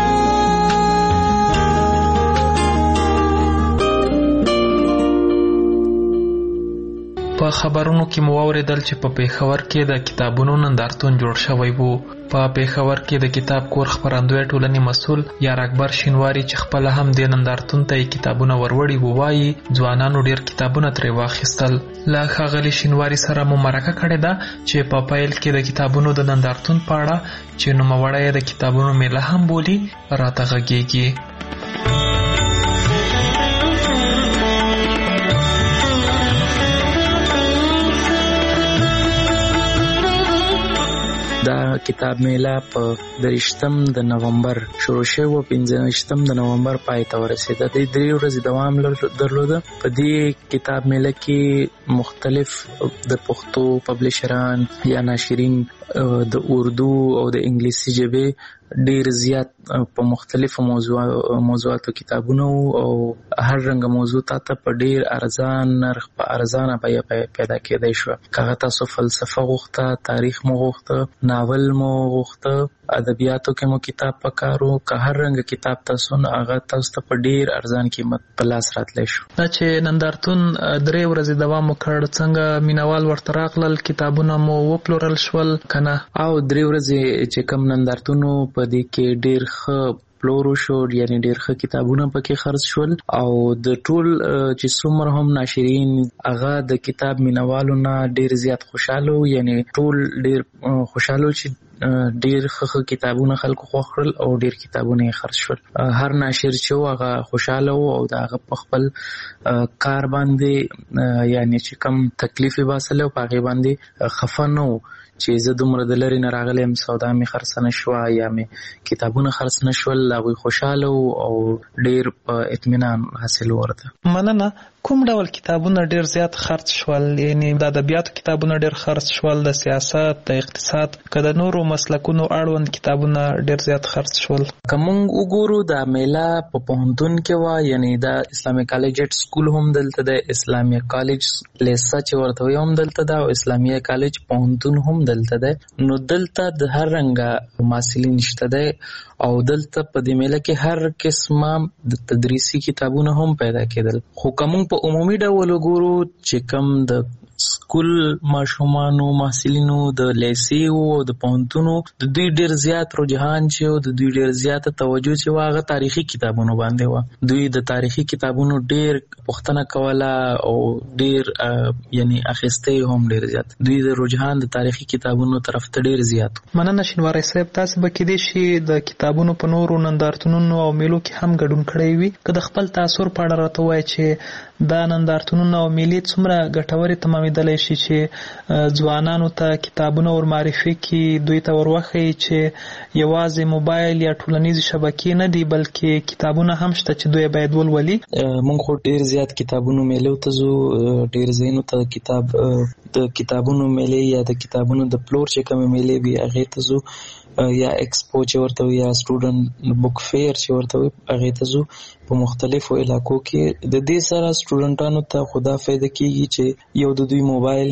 په خبرونو کې مو واورېدل چې په پېښور کې د کتابونو نندارتون جوړ شوی وو. په پېښور کې د کتاب کور خپرندوی ټولنې مسؤل یار اکبر شینواری چې خپل هم د نندارتون ته کتابونه وروړي وو وایي ځوانانو ډیر کتابونه ترې واخیستل. له ښاغلي شینواری سره مو مرکه کړې ده چې په پیل کې د کتابونو د نندارتون په اړه چې نوموړی د کتابونو میله هم بولي راته غږیږي. دا کتاب میله په 23 د نومبر شروع شوه، 15 د نومبر پای ته ورسېده. د 3 ورځې دوام درلوده. په دې کتاب میله کې مختلف د پښتو پبلشران یا ناشرین د اردو او د انګلیسي ژبې ډیر زیات په مختلفو موضوعاتو کتابونه او هر رنګه موضوع ته په ډیر ارزان نرخ په ارزانه بیه پیدا کېدای شو. که تاسو فلسفه غوښته، تاریخ مو غوښته، ناول مو غوښته، ادبیاتو کې مو کتاب پکارو، که هر رنګه کتاب تاسو نه هغه تاسو ته په ډیر ارزان قیمت په لاس راتلی شو. دا چې نندارتون 3 ورځې دوام وکړ، څنګه مینوال ورته راغلل؟ کتابونه مو وپلورل شول کنه؟ او 3 ورځې چې کم نندارتونو په دې کې ډیر ښه پلورو شو، یعنی ډیر ښه کتابونه پکې خرڅ شول او د ټول چې څومره هم ناشرین هغه د کتاب مینوالو نه ډیر زیات خوشاله، یعنی ټول ډیر خوشاله چې ډیر ښه کتابونه خلکو خوښ کړل او ډیر کتابونه یې خرڅ شول. هر ناشر چې هغه خوشاله و او د هغه په خپل کار باندې یعنی چې کم تکلیف یې باسلی او په هغې باندې خفه نه و چې زه دومره د لرې نه راغلی یم، سودا مې خرڅه نه شوه یا مې کتابونه خرڅ نه شول. هغوی خوشاله او ډیر په اطمینان حاصل ورته. مننه. کوم ډول کتابونه ډیر زیات خرڅ شول؟ یعنی د ادبیاتو کتابونه ډیر خرڅ شول، د سیاست، د اقتصاد، که د نورو مسلکونو اړوند کتابونه ډیر زیات خرڅ شول؟ که موږ وګورو دا میله په پوهنتون کې وه، یعنی د اسلامي کالج سکول هم دلته ده، اسلامي کالج لیسه چې ورته وایي هم دلته ده او اسلامي کالج پوهنتون هم دلته ده. نو دلته د هر رنګه محصلین شته ده او دلته په دې میله کې هر قسمه د تدریسي کتابونه هم پیدا کېدل. خو که موږ په عمومي ډول وګورو چې کم د سکول ماشومانو محصلینو د لیسې او د پوهنتونو د دوی ډیر زیات رجحان چې او د دوی ډیر زیاته توجه چې هغه تاریخي کتابونو باندې و. دوی د تاریخي کتابونو ډیر پوښتنه کوله او ډیر یعنی اخیسته هم ډیر زیات. دوی د رجحان د تاریخي کتابونو طرف ته ډیر زیات. مننه شینواری صاحب. تاسو به کېدای شي د کتابونو په نورو نندارتونونو او میلو کې هم ګډون کړی وي. که د خپل تاثر په اړه راته وایي چې دا نندارتونونه او میلې څومره ګټورې تمامېدلی شي چې ځوانانو ته کتابونه ور معرفي کړي، دوی ته ور وښیي چې یوازې موبایل یا ټولنیزې شبکې نه دي بلکې کتابونه هم شته چې دوی باید ولولي. موږ خو ډیر زیات کتابونو میلو ته ځو، ډیر ځایونو ته د کتابونو میلې یا د کتابونو د پلور چې کومې میلې وي هغې ته ځو، یا ایکسپو چې ورته وي یا سټوډنټ بک فیر چې ورته وي هغې ته ځو. په مختلفو علاقو کې د دې سره سټوډنټانو ته خو دا فایده کېږي چې یو د دوی موبایل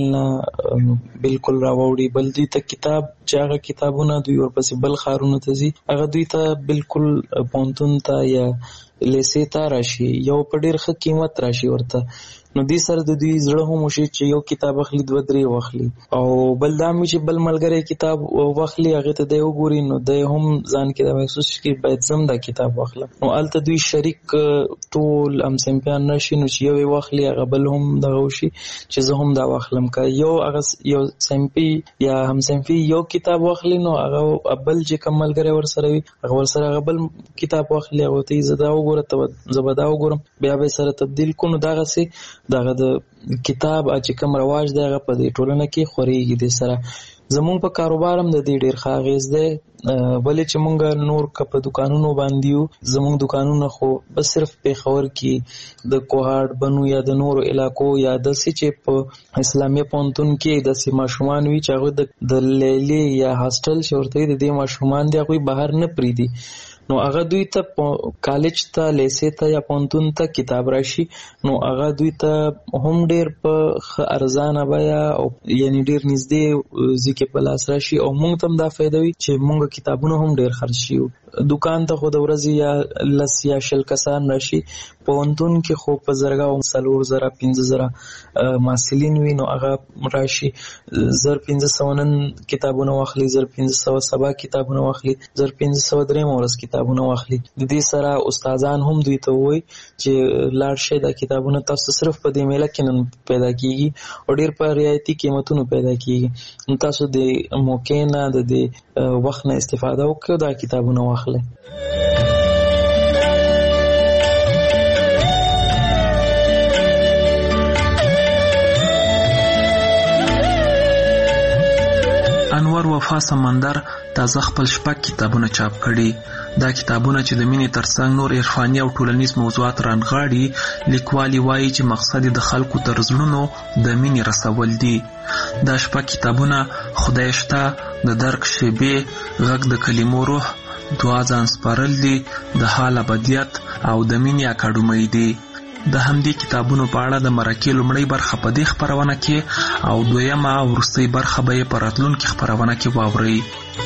نه بالکل راوړي، بل دوی ته کتاب چې هغه کتابونه دوی ورپسې بل ښارونو ته ځي هغه دوی ته بالکل پوهنتون ته یا لیسې ته راشي، یو په ډېر ښه قیمت راشي ورته. نو دې سره د دوی زړه هم وشي چې یو کتاب اخلي 2-3 واخلي، او بل دا هم چې بل ملګری کتاب واخلي هغې ته دی وګوري نو دی هم ځان کې دا محسوس کړي باید زم دا کتاب واخلم. نو هلته دوی شریک ټول همصنفیان نشي نو چې یو واخلي هغه بل هم دغه وشي چې زه هم دا واخلم. که یو صنفي یا همصنفي یو کتاب واخلي نو هغه بل چې کوم ملګری ورسره وي هغه ورسره هغه بل کتاب واخلي هغه ته زه دا وګوره زه به دا وګورم بیا به سره تبدیل کړو. نو دغسې دغه د کتاب چې کوم رواج دی هغه په دې ټولنه کې خورېږي. د سره زمونږ په کاروبار هم د دې ډېر ښه اغېز دی. ولې چې مونږ نور که په دوکانونو باندې یو زمونږ دوکانونه خو بس صرف پېښور کې د کوهاټ بنو یا د نورو علاقو یا داسې چې په اسلامیه پوهنتون کې داسې ماشومان وي چې هغوی د لیلې یا هاسټل چې ورته وي د دې ماشومان دي هغوی بهر نه پرېږدي نو هغه دوی ته کالج ته لیسې ته یا پوهنتون ته کتاب راشي نو هغه دوی ته هم ډېر په ښه ارزانه بیه او یعنې ډېر نږدې ځای کې په لاس راشي او موږ ته هم دا فایده وي چې موږ کتابونه هم ډېر خرڅ شي. دوکان ته خو د ورځې یا 10 یا 20 کسان راشي. پوهنتون کې خو په زرګاو 4,000 15,000 محصلین وي نو هغه راشي 1,500 نن کتابونه واخلي 1,500 سبا کتابونه واخلي 1,500 درېم ورځ کتابونه واخلي. د دې سره استادان هم دوی ته وایي چې لاړ شئ دا کتابونه تاسو صرف په دې میله کې نن پیدا کیږي او ډېر په رعایتي قیمتونو پیدا کیږي. نو تاسو د موقع نه د دې وخت نه استفاده وکړئ دا کتابونه واخلئ. انور وفا سمندر تازه خپل شپږ کتابونه چاپ کړي. دا کتابونه چې د مینې ترڅنګ نور عرفاني او ټولنیز موضوعات رانغاړي لیکوالي وایي چې مقصد د خلکو تر زړونو د مینې رسول دي. دا شپږ کتابونه خدای شته، د درک شیبې، غږ د کلمو روح، دعا ځان سپارل دي، د حال ابدیت او د مینې اکاډمۍ دي. د همدې کتابونو په اړه د مرکې لومړۍ برخه په دې خپرونه کې او دویمه او وروستۍ برخه به یې په راتلونکي خپرونه کې واورئ.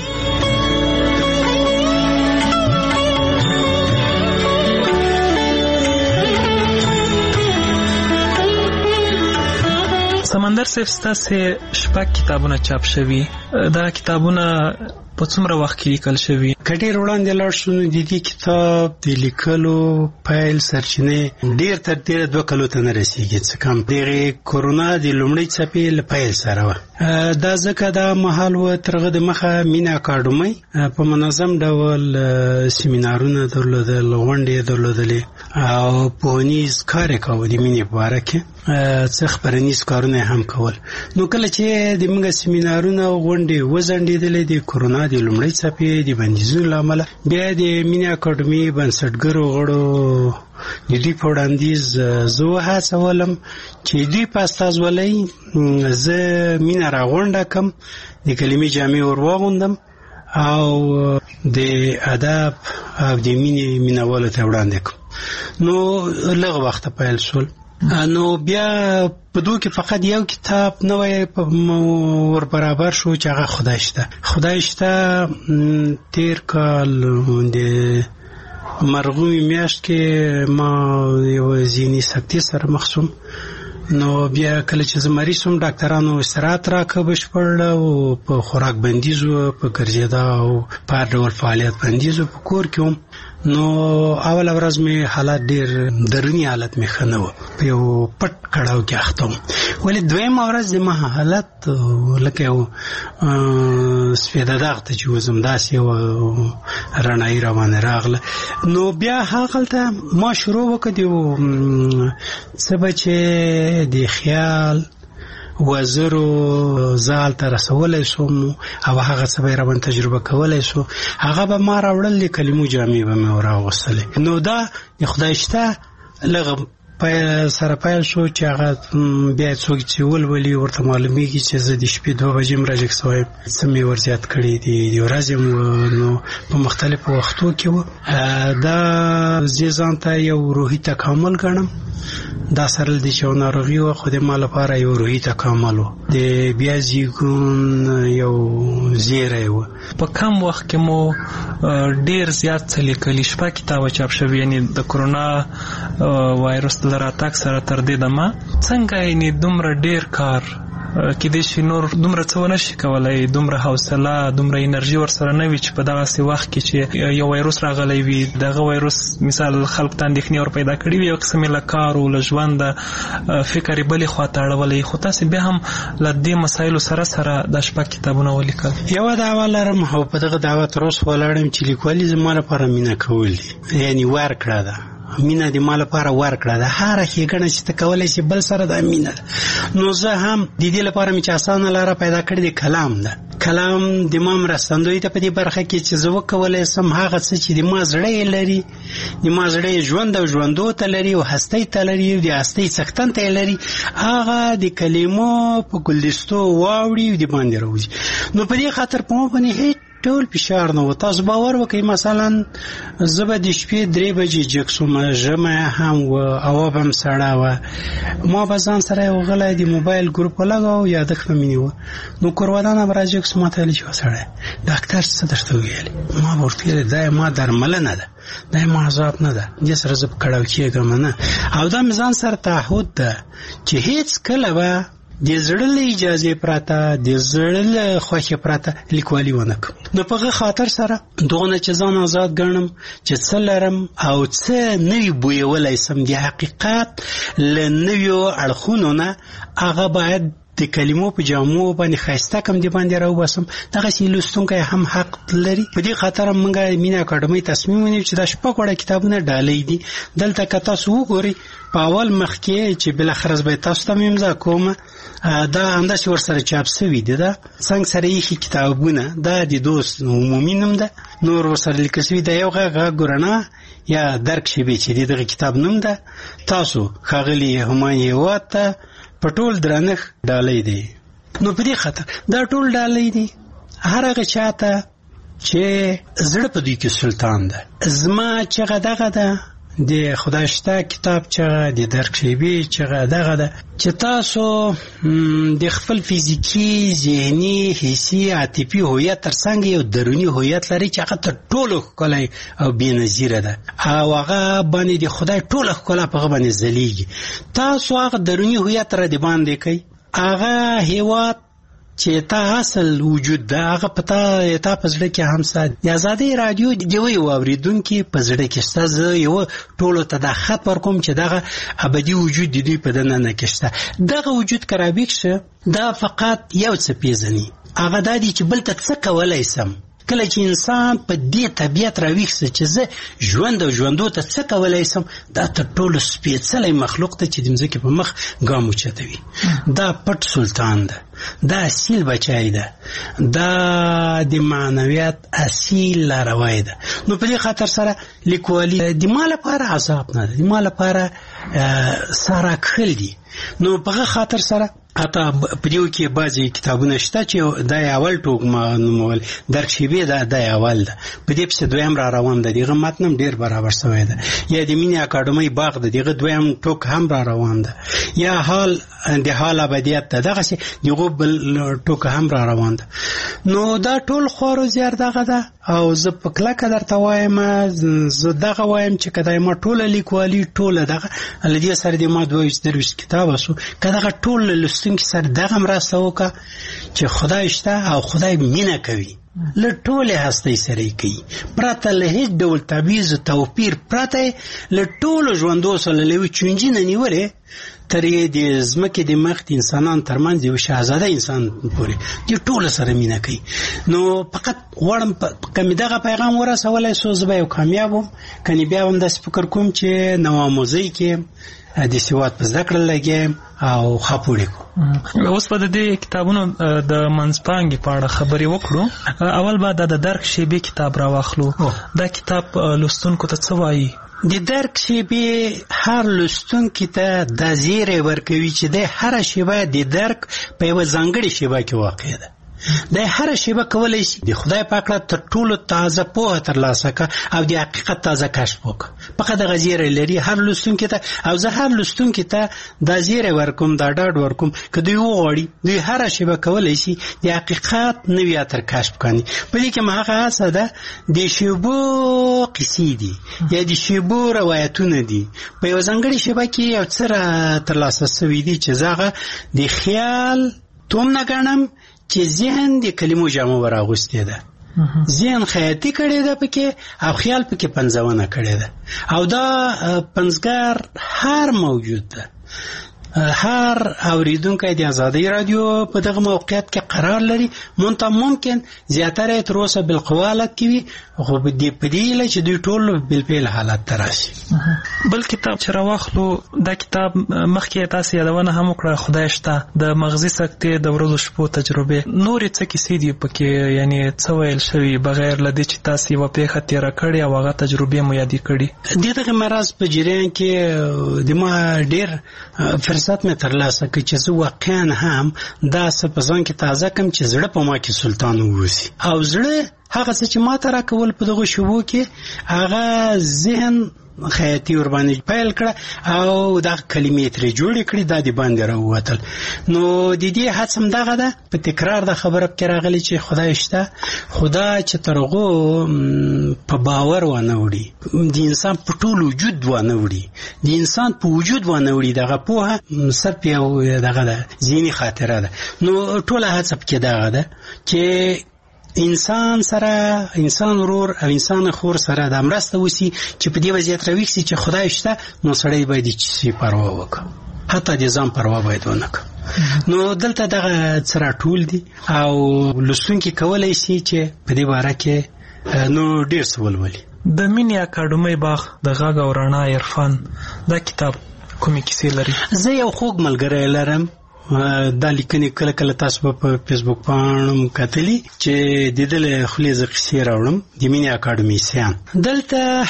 سمندر صاحب ستاسې شپږ کتابونه چاپ شوي. دا کتابونه په څومره وخت کې لیکل شوي؟ که ډېر وړاندې لاړ شو نو د دې کتاب د لیکلو پیل سرچینې ډېر تر ډېره 2 کلو ته نه رسېږي. څه کم دغې کورونا د لومړۍ څپې له پیل سره وه. دا ځکه دا مهال و تر هغه د مخه مینه اکاډمۍ په منظم ډول سیمینارونه درلودل، غونډې درلودلې او پوهنیز کار یې کاوه د مینې په باره کې، څه خپرنیز کارونه هم کول. نو کله چې د موږ سیمینارونه او غونډې وځنډېدلې د کورونا د لومړۍ څپې د بندیزونو له امله، بیا د مینې اکاډمۍ بنسټګرو غړو د دوی په وړاندیز زه وهڅولم چې دوی په استازولۍ زه مینه راغونډه کړم، د کلمې جامې ور واغوندم او د ادب او د مینې مینوالو ته وړاندې کړم. نو لږ وخته پیل شول. نو بیا په دوی کې فقط یو کتاب نوی ور برابر شو چې هغه خدای شته. تیر کال د مرغومي میاشت کې ما یو ذهني سکتې سره مخ شوم. نو بیا کله چې زه مریض شوم ډاکټرانو استراحت راکړه بشپړ او په خوراک بندیز و، په ګرځېدا او په هر ډول فعالیت بندیز و، په کور کې وم. نو اوله ورځ مې حالات ډېر دروني حالت مې ښه نه و، په یو پټ کړاو کې اخته وم. ولې دویمه ورځ زما حالت لکه یو سپېده داغ ته چې وځم داسې یو رڼایي راباندې راغله. نو بیا هغلته ما شروع وکړه د څه به چې د خیال وزرو زال ته رسولی شوم او هغه څه به یې راباندې تجربه کولی شو، هغه به ما راوړل، د کلمو جامې به مې وراغوستلې. نو دا د خدای شته لږه سره پیل شو چې هغه بیا څوک چې ولولي ورته معلومیږي چې زه د شپې 2 بجې مراجع شوی، څه مې ورزیات کړي دي، د ورځې نو په مختلفو وختو کې و. دا زه ځان ته یو روحي تکامل ګڼم. دا سره د چې ناروغي وه خو د ما لپاره یو روحي تکامل و، د بیا زیږون یو زیری و. په کم وخت کې مو ډیر زیات څه لیکلي، 6 کتابه چاپ شوي، یعنی د کرونا وایرس له راتګ سره تر دې دمه څنګه یعنی دومره ډیر کار کېدای شي نور دومره څه ونه شي کولی، دومره حوصله دومره انرژي ورسره نه وي چې په دغسې وخت کې چې یو وایروس راغلی وي، دغه وایروس مثال خلکو ته اندېښنې ور پیدا کړي وي، یو قسم یې له کار او له ژونده فکر یې بلې خوا ته اړولی، خو تاسې بیا هم له دې مسایلو سره سره دا شپږ کتابونه ولیکل. یوه دعوه لرم او په دغه دعوه تر اوسه ولاړم چې لیکوالي زما لپاره مینه کول دي، یعنې ورکړه ده، مینه د ما لپاره ورکړه ده. هره ښېګڼه چې ته کولی شي بل سره دا مینه ده. نو زه هم د دې لپاره مې چې اسانه لاره پیدا کړې د کلام ده. کلام د ما مرستندوی ته په دې برخه کې چې زه وکولی سم هغه څه چې د ما زړه یې لري، د ما زړه یې ژوند او ژوندو ته لري او هستۍ ته لري او د هستۍ څښتن ته یې لري، هغه د کلمو په ګلدستو واوړي او د باندې راوځي. نو په دې خاطر په ما باندې هیڅ ټول فشار نه و. تاسو باور وکړئ مثلا زه به د شپې 3 بجې جګ شوم، ژمی هم و، هوا به هم سړه وه، ما به ځان سره یو غلی د موبایل ګروپ ولګاوه، یادښت به مې نیوه. نو کورودانه به راجګ شو، ما ته ویلې چې سړی ډاکټر څه درته ویلې؟ ما به ورته ویلې دا ما درملنه ده، دا ما عذاب نه ده، دې سره زه په کړاو کېږم نه. او دا مې ځان سره تعهد ده چې هېڅ کله به د زړه له اجازې پرته، د زړه له خوښې پرته لیکوالي ونه کړم. نو په هغه خاطر سره دغونه چې ځان آزاد ګڼم چې څه لرم او څه نوي بویولی سم د حقیقت له نویو اړخونو نه، هغه باید د کلمو په جامو باندې ښایسته کم د باندې راوباسم. دغسې لوستونکی هم حق لري. په دې خاطر موږ مینه اکاډمۍ تصمیم ونیو چې دا 6 وړه کتابونه ډالۍ دي. دلته که تاسو وګورئ په اول مخ کې چې بلاخره به تاسو ته امضا کوم، دا همداسې ورسره چاپ سوي دي، دا څنګه سره ایښي کتابونه، دا د دوست عمومي نوم ده، نور ورسره لیکل سوي ده. یو غږ ګورنه یا درک شیبې چې د دغه کتاب نوم ده. تاسو ښاغلي همایون هیواد ته په ټول درنښت ډالۍ دی. نو په دې خاطر دا ټول ډالۍ دي هر هغه چاته چې زړه په دوی کې سلطان ده. زما چغه دغه ده، د خدای شته کتاب چغه، د درک شیبې چغه دغه ده چې تاسو د خپل فیزیکی، ذهني، حسي، عاطفي هویت ترڅنګ یو دروني هویت لري چې هغه تر ټولو ښکلی او بېنظیره ده او هغه باندې د خدای ټوله ښکلا په هغه باندې ځلیږي. تاسو هغه دروني هویت را د باندې کوئ، هغه هیواد چې تا اصل وجود ده هغه پتا تا په زړه کې هم سات. د آزادۍ رادیو د یوې واوریدونکي په زړه کې شته. زه یو ټولو ته دا خط ورکوم چې دغه ابدي وجود د دوی په دننه کې شته. دغه وجود که رابیک شه، دا فقط یو څه پیژني، هغه دا دی چې بل ته څه کولی سم. کله چې انسان په دې طبیعت راویښ سي چې زه ژوند او ژوندو ته څه کولی سم، دا تر ټولو سپېڅلی مخلوق ته چې د مځکې په مخ ګام اوچتوي. دا پټ سلطان ده، دا اصیل بچی ده، دا د معنویت اصیل لاروی ده. نو په دې خاطر سره لیکوالي د ما لپاره عذاب نه ده، د ما لپاره ساره کښل دي. نو په هغه خاطر سره حتی په دیو کې بعضې کتابونه شته چې دا اول ټوک ما نومول درک شیبې دا اول ده، په دې پسې دویم را روان ده، دغه متن هم ډېر برابر شوی ده. یا د مینې اکاډمۍ باغ ده، دغه دویم ټوک هم را روان ده. یا د حال ابدیت ده، دغسې دغه بل ټوک هم را روان ده. نو دا ټول خوارو زیار دغه ده. او زه په کلکه درته وایم، زه دغه وایم چې که دا ما ټوله لیکوالي ټوله دغه له دې سره د ما 22 کتابه سو، که دغه ټول لوستونکي سره دغه مرسته وکړه چې خدای شته او خدای مینه کوي، له ټولې هستۍ سره یې کوي، پرته له هېڅ ډول تبعیض توپیر پرته، له ټولو ژوندو سره له یوې چونجي نه نیولې تر یې د ځمکې د مخ د انسانانو ترمنځ یو شهزاده انسان پورې د ټولو سره مینه کوي. نو فقط غواړم که مې دغه پیغام ورسولی سو، زه به یو کامیاب وم. کنې بیا هم داسې فکر کوم چې نواموزۍ کې د سواد په زده کړه لګیم او خاپوړې کو. اوس به د دې کتابونو د منځپانګې په اړه خبرې وکړو. اول به د درک شیبې کتاب راواخلو. دا کتاب لوستونکو ته څه وایي؟ د درک شیبې هر لوستونکي ته دا زیری ورکوي چې د هره شیبه د درک په یوه ځانګړې شیبه کې واقع ده. د هر شیبه کولی شي د خدای پاک له تر ټولو تازه پوهه ترلاسه کړه او د حقیقت تازه کشف وکړه. فقط دغه زیری لري هر لوستونکي ته. او زه هر لوستونکي ته دا زیری ورکوم، دا ډاډ ورکوم که دوی وغواړي دوی هره شیبه کولی شي د حقیقت نوي عطر کشف کړي. په دې کې هغه هڅه ده د شیبو قصې دي یا د شیبو روایتونه دي، په یوه ځانګړې شیبه کې یو څه ترلاسه سوي دي چې هغه د خیال توم نه ګڼم چې ذهن د کلمو جامه ور اغوستې ده، ذهن خیاطي کړی ده پکې او خیال پکې پنځونه کړی ده. او دا پنځګر هر موجود ده، هر اوریدونکی د آزادۍ رادیو په دغه موقعیت کې قرار لري. ممکن زیاتره تر اوسه بالقوالت کې وي، خو په دې له چې دوی ټول بالفعل حالت ته راشي. بل کتاب چې راواخلو، دا کتاب مخکې تاسو یادونه هم وکړه، خدای شته، د مغزي سکتې د ورځو شپو تجربه. نورې څه کیسې دي پکې، یعنی څه ویل شوي بغیر له دې چې تاسو یوه پیښه تېره کړې او هغه تجربې مو یادې کړي؟ دغه مرض په جریان کې د ما ډېر فرصت مې ترلاسه کړ چې زه واقعا هم دا څه په ځان کې تازه کړم چې زړه په ما کې سلطان ووسي. او زړه هغه څه چې ما ته راکول په دغه شوبو کې، هغه ذهن خیاطي ور باندې پیل کړه او دا کلمې ترې جوړې کړې، دا د باندې راووتل. نو د دې هڅه دغه ده، په تکرار د خبره کې راغلی چې خدای شته، خدا چې تر هغو په باور ونه وړي، د انسان په ټول وجود ونه وړي، د انسان په وجود ونه وړي، دغه پوهه صرف یو دغه ده، ذهني خاطره ده. نو ټوله هڅه پکې دغه ده چې انسان سره، انسان ورور او انسان خور سره د مرسته وسی چې په دې وضعیت راوښتي چې خدای شته، نو سړی باید چې پروا وکړي، حتی د ځان پروا باید ونه کړي. نو دلته دغه څه ټول دي او لوستونکي کولی شي چې په دې باره کې نو ډېر څه ولولي. د مینې اکاډمۍ باغ د غږ او رڼا عرفان دا کتاب کومې کیسې لري؟ زه یو خوږ ملګری لرم، دا لیکنې کله کله تاسو په فیسبوک باندې کتلی چې د دې خولې ز قصې راوړم، د مینې اکاډمۍ سیان. دلته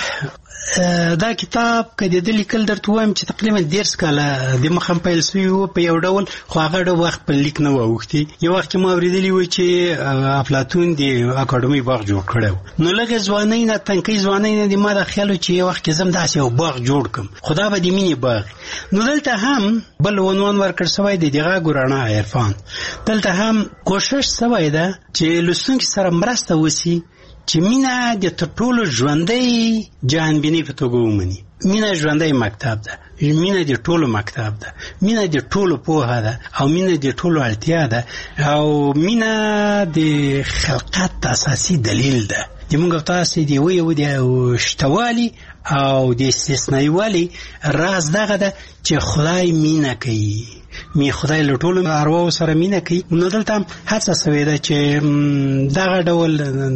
دا کتاب کدی د لیکل درته وایم چې تقریبا 10 کاله د مخم پیل شوی و په یو ډول، خو هغه د وخت په لیک نه ووختي. یو وخت ما اوریدلی و چې افلاطون د اکاډمۍ باغ جوړ کړو، نو لږه ځوانۍ نه تنکۍ ځوانۍ نه د ما د خیال چې یو وخت کې زم داسې یو باغ جوړ کم، خدا به د مینې باغ. نو دلته هم بل عنوان ورکړ شوی دی د غږ رڼا عرفان. دلته هم کوشش شوی ده چې لوستونکي سره مرسته وسی چې مینه د ټولو ژوندۍ جهانبینۍ په توګه ومني. مینه ژوندۍ مکتب ده، مینه د ټولو مکتب ده، مینه د ټولو پوهه ده او مینه د ټولو اړتیا ده او مینه د خلقت اساسي دلیل ده. د موږ تاسو دی ویو د شتوالي او د استثنایی والی راز دغه ده چې خدای مینه کوي، خدای له ټولو ارواحو سره مینه کوي. نو دلته هم هڅه شوې ده چې دغه ډول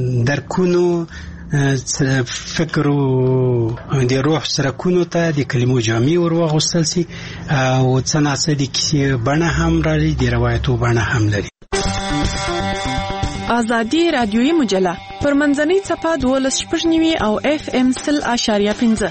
درکونو فکر او د روح سرکونو ته د کلمو جامع ور واغوستل سي او څه ناڅه د کیسې بڼه هم لري، د روایتو بڼه هم لري. آزادی رادیویی مجله پر منځنۍ څپه 12.9 او FM 0.5.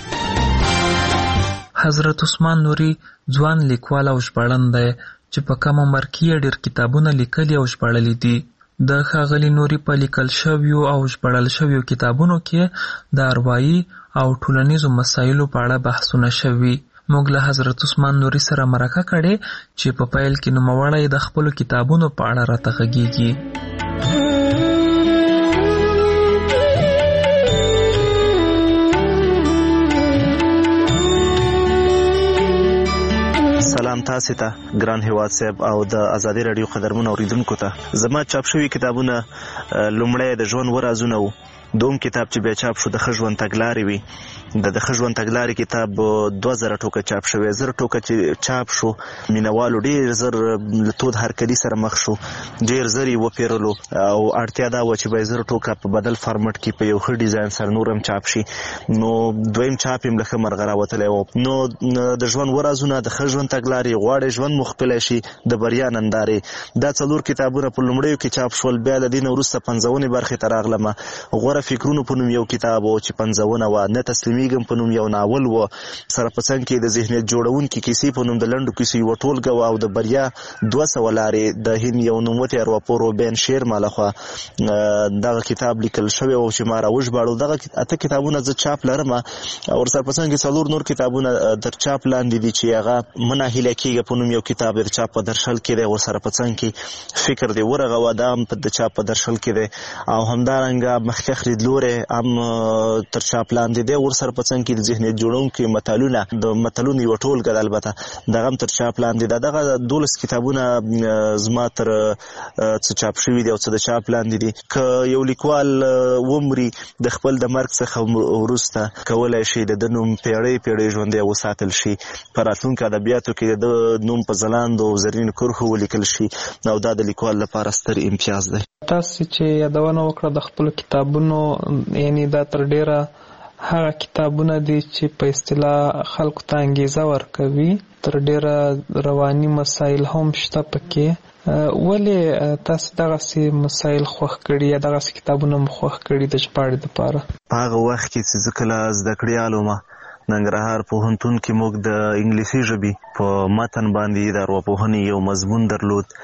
حضرت عثمان نوري ځوان لیکوال او ژباړن دی چې په کم عمر کې ډېر کتابونه لیکلي او ژباړلي دي. د ښاغلي نوري په لیکل شویو او ژباړل شویو کتابونو کې د اروايي او ټولنیزو مسایلو په اړه بحثونه شوي. موږ له حضرت عثمان نوري سره مرکه کړې چې په پیل کې نوموړی د خپلو کتابونو په اړه راته غږیږي. سلام تاسو ته ګران هیواد صاحب او د آزادۍ رادیو قدرمن اوریدونکو ته. زما چاپ شوی کتابونه لومړی د ژوند ورازونه وو، دوم کتاب چې بیا چاپ شو د ښه ژوند تګلارې وي. د ښه ژوند تګلارې کتاب 2000 ټوکه چاپ شوی، 1000 ټوکه چې چاپ شو مینوالو ډېر زر له تود هرکلي سره مخ شو، ډېر زر یې وپېرلو او اړتیا دا وه چې باید 1000 ټوکه په بدل فارمټ کې په یو ښه ډیزاین سره نور هم چاپ شي. نو دویم چاپ یې له ښه مرغه راوتلی و. نو د ژوند ورازونه، د ښه ژوند تګلارې، غواړئ ژوند مو ښکلی شي، د بریا نندارې، دا 4 کتابونه په لومړیو کې چاپ شول. بیا له دې نه وروسته 55 برخې ته راغلم. غوره فکرونو په نوم یو کتاب و چې 55 وه، نه تسلیمیږم په نوم یو ناول و، سره په څنګ کې د ذهنیت جوړونکي کیسې په نوم د لنډو کیسو یوه ټولګه وه، او د بریا 200 لارې د هند یو نوموتی ارواپوه روبین شیرما لخوا دغه کتاب لیکل شوی و چې ما راوژباړو. دغه 8 کتابونه زه چاپ لرم او ورسره په څنګ کې 4 نور کتابونه در چاپ لاندې دي چې هغه مه ناهیله کېږه په نوم یو کتاب د چاپ په درشل کې دی، ورسره په څنګ کې فکر دی ورغوه دا هم د چاپ په درشل کې دی، او همدارنګه مخکښ لیدلوري هم تر چاپ لاندې دی. ورسره په څنګ کې د ذهنیت جوړونکي متلونه د متلونو یوه ټولګه ده، البته دغه هم تر چاپ لاندې ده. دغه 12 کتابونه زما تر څه چاپ شوي دي او څه د چاپ لاندې دي. که یو لیکوال ومري د خپل د مرګ څخه وروسته کولی شي د ده نوم پیړۍ ژوندی وساتل شي، په راتلونکو ادبیاتو کې د نوم په ځلاندو او زرینو کرښو ولیکل شي، او دا د لیکوال لپاره ستر امتیاز دی. تاسو چې یادونه وکړه د خپل کتابونو، یعنی دا تر ډیره هغه کتابونه دي چې په اصطلاح خلکو ته انګیزه ورکوي، تر ډیره رواني مسایل هم شته پکې. ولې تاسو دغسې مسایل خوښ کړي یا دغسې کتابونه مو خوښ کړي د ژباړې دپاره؟ په هغه وخت کې چې زه کله زده کړیال وم، ننګرهار پوهنتون کې موږ د انګلیسي ژبې په متن باندې د ارواپوهنې یو مضمون درلود.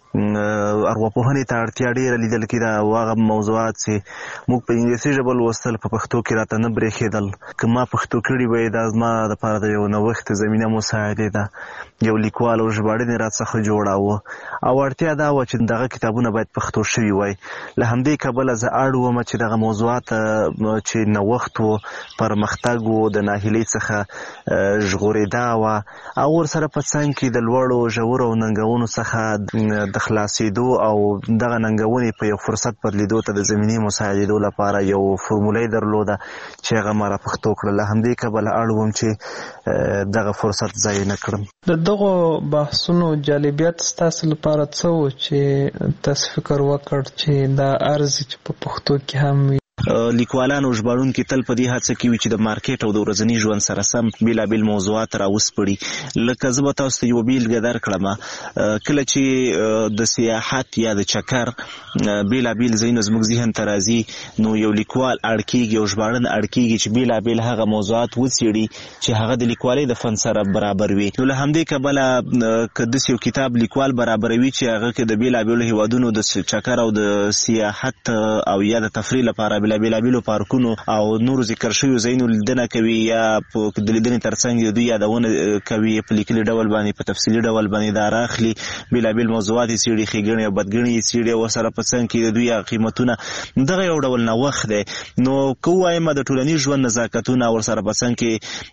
ارواپوهنې ته اړتیا ډېره لیدل کېده او هغه موضوعات چې موږ په انګلیسي ژبه لوستل په پښتو کې راته نه برېښېدل. که ما پښتو کړي وی دا زما دپاره د یو نوښت زمینه مساعدې ده. یو لیکوال او ژباړنې راڅخه جوړاوه او اړتیا دا وه چې دغه کتابونه باید پښتو شوي وای. له همدې کبله زه اړ وم چې دغه موضوعات چې نوښت و، پرمختګ و، د ناهیلۍ څخه ژغورېدا وه او ورسره په څنګ کې د لوړو ژورو ننګونو څخه د خلاصېدو او دغه ننګونې په یو فرصت بدلېدو ته د زمینې مساعدېدو لپاره یو فورموله یې درلوده چې هغه ما را پښتو کړه. له همدې کبله اړ وم چې دغه فرصت ضایع نه کړم. د دغو بحثونو جالبیت ستاسو لپاره څه و چې تاسو فکر وکړ چې دا ارزي چې په پښتو کې هم وي؟ لیکوالان او ژباړونکي تل په دې هڅه کې وي چې د مارکیټ او د ورځني ژوند سره سم بېلابېل موضوعات راوسپړي. لکه زه به تاسو ته یوه بېلګه درکړم. کله چې د سیاحت یا د چکر بېلابېل ځایونه زموږ ذهن ته راځي، نو یو لیکوال اړ کېږي او ژباړن اړ کېږي چې بېلابېل هغه موضوعات وڅېړي چې هغه د لیکوالۍ د فن سره برابر وي. نو له همدې کبله که داسې یو کتاب لیکوال برابروي چې هغه کې د بېلابېلو هېوادونو د چکر او د سیاحت او یا د تفریح لپاره بېلابېلو پارکونو او نورو ذکر شویو ځایونو لیدنه کوي یا د لیدنې ترڅنګ د دوی یادونه کوي، په لیکلي ډول باندې، په تفصیلي ډول باندې دا راخلي، بېلابېل موضوعات یې څېړي، ښېګڼې او بدګڼې یې څېړي او ورسره په څنګ کې د دوی قیمتونه. دغه یو ډول نوښت دی. نو که ووایم د ټولنیز ژوند نزاکتونه ورسره په څنګ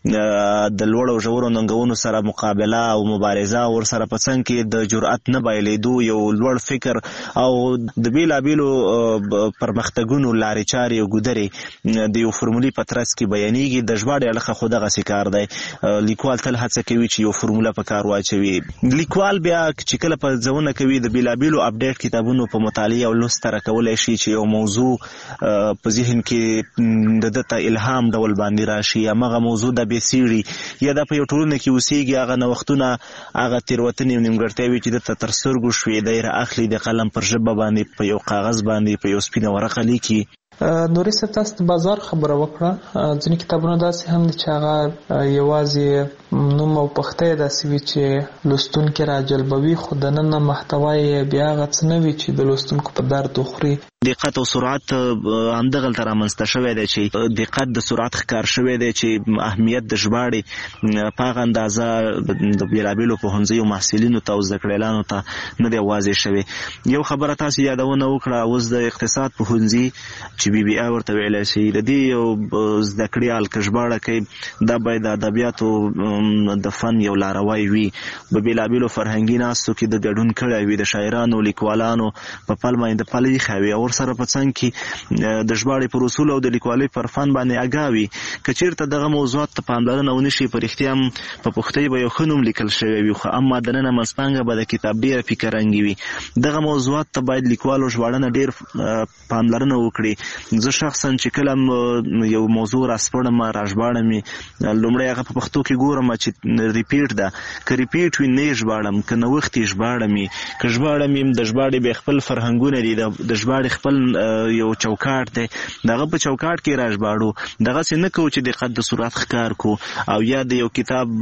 کې د لوړ او ژورو ننګونو سره مقابله او مبارزه، ورسره په څنګ کې د جرأت نه بایلېدو، یو لوړ فکر او د بېلابېلو پرمختګونو لارې چارې او ګودرې د یو فورمولې په ترڅ کې بیانېږي. د ژباړې اړخه خو دغسې کار دی. لیکوال تل هڅه کوي چې یو فورموله په کار واچوي. لیکوال بیا چې کله په ځونه کوي د بېلابېلو اپډیټ کتابونو په مطالعې او لوست سره کولی شي چې یو موضوع په ذهن کې د ده ته الهام ډول باندې راشي، همغه موضوع د بې څېړي یا دا په یو ټولنه کې اوسېږي، هغه نوښتونه، هغه تېروتنې او نیمګړتیاوې چې ده ته تر سترګو شوې، دی رااخلي د قلم پر ژبه باندې، په یو کاغذ باندې، په یو سپینه ورقه لیکي. نوري صاحب، تاسو د بازار خبره وکړه. ځینې کتابونه داسې هم دي چې هغه یوازې نوم او پښتۍ داسې وي چې لوستونکي راجلبوي، خو دننه محتوا یې بیا هغه څه نه وي چې د لوستونکو په درد وخوري. دقت او سرعت همدغلته رامنځته شوی دی چې دقت د سرعت ښکار شوی دی چې اهمیت د ژباړې په هغه اندازه د بېلابېلو پوهنځیو محصلینو ته او زده کړیالانو ته نه دی واضح شوی. یو خبره تاسو یادونه وکړه، اوس د اقتصاد پوهنځي چې BBA ورته ویلی شي، د دې یو زده کړیال که ژباړه کوي دا باید د ادبیاتو د فن یو لاروی وي، په بېلابېلو فرهنګي ناستو کې د ګډون کړی وي، د شاعرانو لیکوالانو په پل باندې د پل ایښی وي او ورسره په څنګ کې د ژباړې پر اصولو او د لیکوالۍ پر فن باندې اګاه وي. که چېرته دغه موضوعات ته پاملرنه ونه شي، په رښتیا هم په پښتۍ به یو ښه نوم لیکل شوی وي، خو اما دننه منځپانګه به د کتاب ډېره فکرنګې وي. دغه موضوعات ته باید لیکوال او ژباړنه ډېر پاملرنه وکړي. زه شخصا چې کله یو موضوع راسپړم، راژباړم، لومړی هغه په پښتو کې ګورم چې ریپیټ ده، که ریپیټ وي نه یې ژباړم، که نوښت یې ژباړم، که ژباړم د ژباړې بیا خپل فرهنګونه دي، د ژباړې خپل یو چوکاټ دی، دغه په چوکاټ کې راژباړو. دغسې نه کوو چې دقت د سرعت ښکار کو او یا د یو کتاب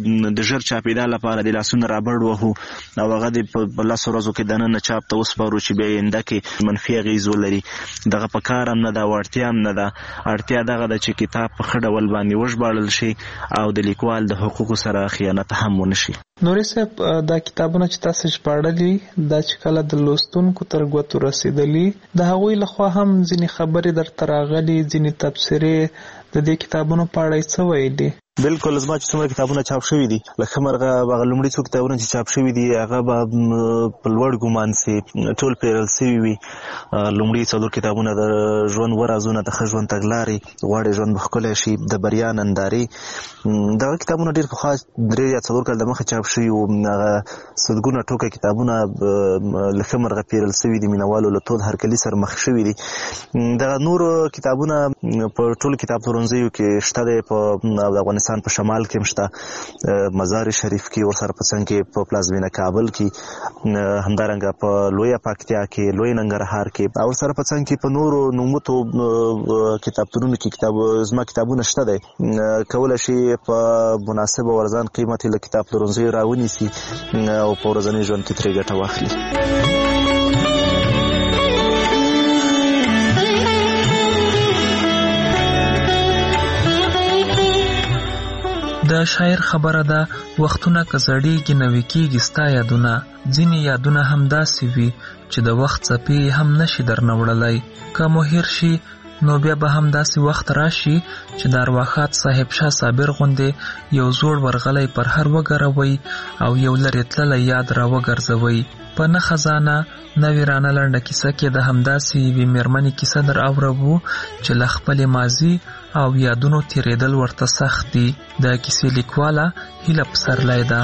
د ژر چاپېدا لپاره د لاسونه رابړ وهو او هغه د په 10 ورځو کې دننه چاپ ته وسپارو چې بیا آینده کې منفي اغېز ولري. دغه په کار هم نه ده او اړتیا هم نه ده. اړتیا دغه ده چې کتاب په ښه ډول باندې وژباړل شي او د لیکوال د حقوقو سره خیانت هم ونه شي. نوري صاحب دا کتابونه چې تاسو ژباړلي دا چې کله د لوستونکو تر ګوتو رسیدلي د هغوی لخوا هم ځینې خبرې درته راغلي ځینې تبصرې د دې کتابونو په اړه څه ویلي؟ بالکل زما چې څومره کتابونه چاپ شوي دي لکه مرغه هغه لومړي څو کتابونه چې چاپ شوي دي هغه به په لوړ ګمان سي ټول پیرل سوي وي. لومړي څلور کتابونه د ژوند ورازونه د ښه ژوند تګلارې غواړي ژوند به ښکلی شي د بریا نندارې دغه کتابونه ډېر پخوا 3 یا 4 کاله دمخه چاپ شوي وو. هغه سلګونه ټوکه کتابونه لکه مرغه پیرل سوي دي مینوالو له تود هرکلي سره مخ شوي دي. دغه نور کتابونه په ټول کتاب پلورنځیو کې شته دی په افغانستان په شمال کې مشته مزار شریف کې ورسره په څنګ کې په پلازمینه کابل کې همدارنګه په لویه پکتیا کې لوی ننګرهار کې او سره په څنګ کې په نورو نوموتو کتابتونونو کې زما کتابونه شته دی. کولی شي په مناسب او ارزان قیمت له کتاب پلورنځیو راونیسي او په ورځني ژوند کې ترې ګټه واخلي. د شاعر خبره ده وختونه که زړیږي نوي کېږي ستا یادونه ځینې یادونه هم داسې وي چې د وخت څپې هم نشي درنه وړلی که مو هیر شي نو بیا به هم داسې وخت راشي چې د ارواښاد صاحب شاه صابر غوندې یو زوړ ورغلی پر هر وګروئ او یو لرې تللی یاد را وګرځوئ. په نه خزانه نه ویرانه لنډه کیسه کې د همداسې یوې مېرمنې کیسه در اورو چې له خپلې ماضي او یادونو تیریدل ورته سخت دي. د کیسې لیکواله هیله پسرلی ده.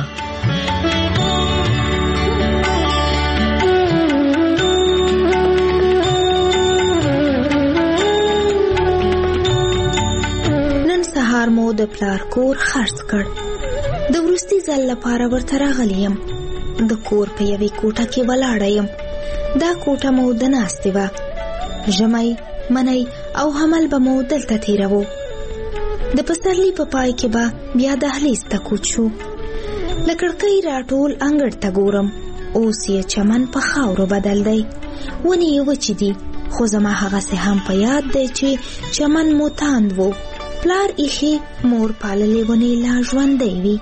نن سهار مو د پلار کور خرڅ کړ. د وروستي ځل لپاره ورته راغلی یم. د کور په یوې کوټه کې ولاړه یم. دا کوټه مو د ناستې وه. ژمی منی او حمل به مو دلته تیروو. د پسرلي په پای کې به بیا دهلیز ته کوچ شو. له کړکۍ راټول انګړ ته ګورم. اوس یې چمن په خاورو بدل دی. ونې یې وچې دي خو زما هغسې هم په یاد دی چې چمن مو تاند و. پلار ایښې مور پاللې ونې لا ژوندی وي.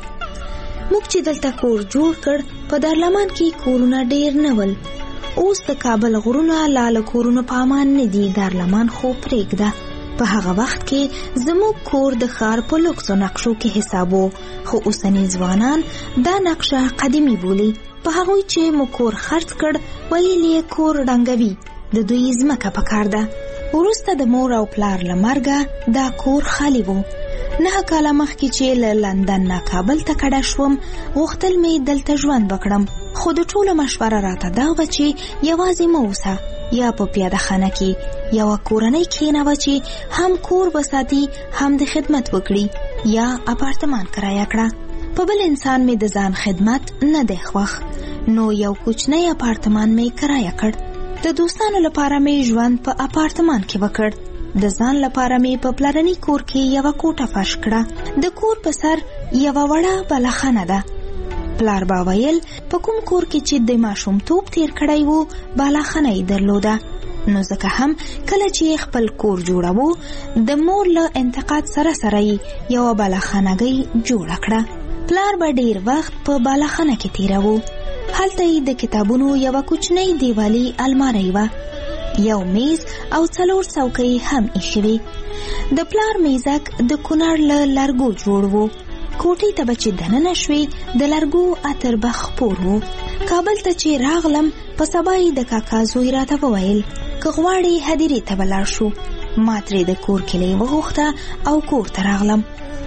موږ چې دلته کور جوړ کړ په دارلمان کې کورونه ډیر نه ول. اوس د کابل غرونه لاله کورونه په امان نه دي. دارلمان خو پرېږده. په هغه وخت کې زموږ کور د ښار په لوکسو نقشو کې حسابو خو اوسني ځوانان دا نقشه قدیمي بولي. په هغوی چې مو کور خرڅ کړ ویل یې کور ړنګوي. د دوی ځمکه پکار ده. وروسته د مور او پلار له مرګه دا کور خالی وو. 9 کاله مخکې چې له لندن نه کابل ته کډه شوم غوښتل مې دلته ژوند وکړم خو د ټولو مشوره راته دا وه چې یوازې مه اوسه یا په پیاده خانه کې یوه کورنۍ کښېنوه چې هم کور به ساتي هم د خدمت وکړي یا اپارتمان کرایه کړه. په بل انسان مې د ځان خدمت نه دی خوښ نو یو کوچنی اپارتمان مې کرایه کړ. د دوستانو لپاره مې ژوند په اپارتمان کې وکړ. د ځان لپاره مې په پلرني کور کې یوه کوټه فرش کړه. د کور په سر یوه وړه بالاخانه ده. پلار با ویل په کوم کور کې چې د ماشومتوب تیر کړی وو بالاخانه یې درلوده. نو ځکه هم کله چې خپل کور جوړوو د مور له انتقاد سره سره یې یوه بالاخانګۍ جوړه کړه. پلار به ډیر وخت په بالاخانه کې تیروو. هلته یې د کتابونو یوه کوچنۍ دیوالي المارۍ وه. یو میز او 4 څوکۍ هم ایښې وې. د پلار میزک د کونړ له لرګو جوړ وو. کوټې ته به چې دننه شوې د لرګو عطر به خپور وو. کابل ته چې راغلم په سبا یې د کاکا زوی راته وویل که غواړې هدیرې ته به لاړ شو. ما ترې د کور کیلۍ وغوښته او کور ته راغلم.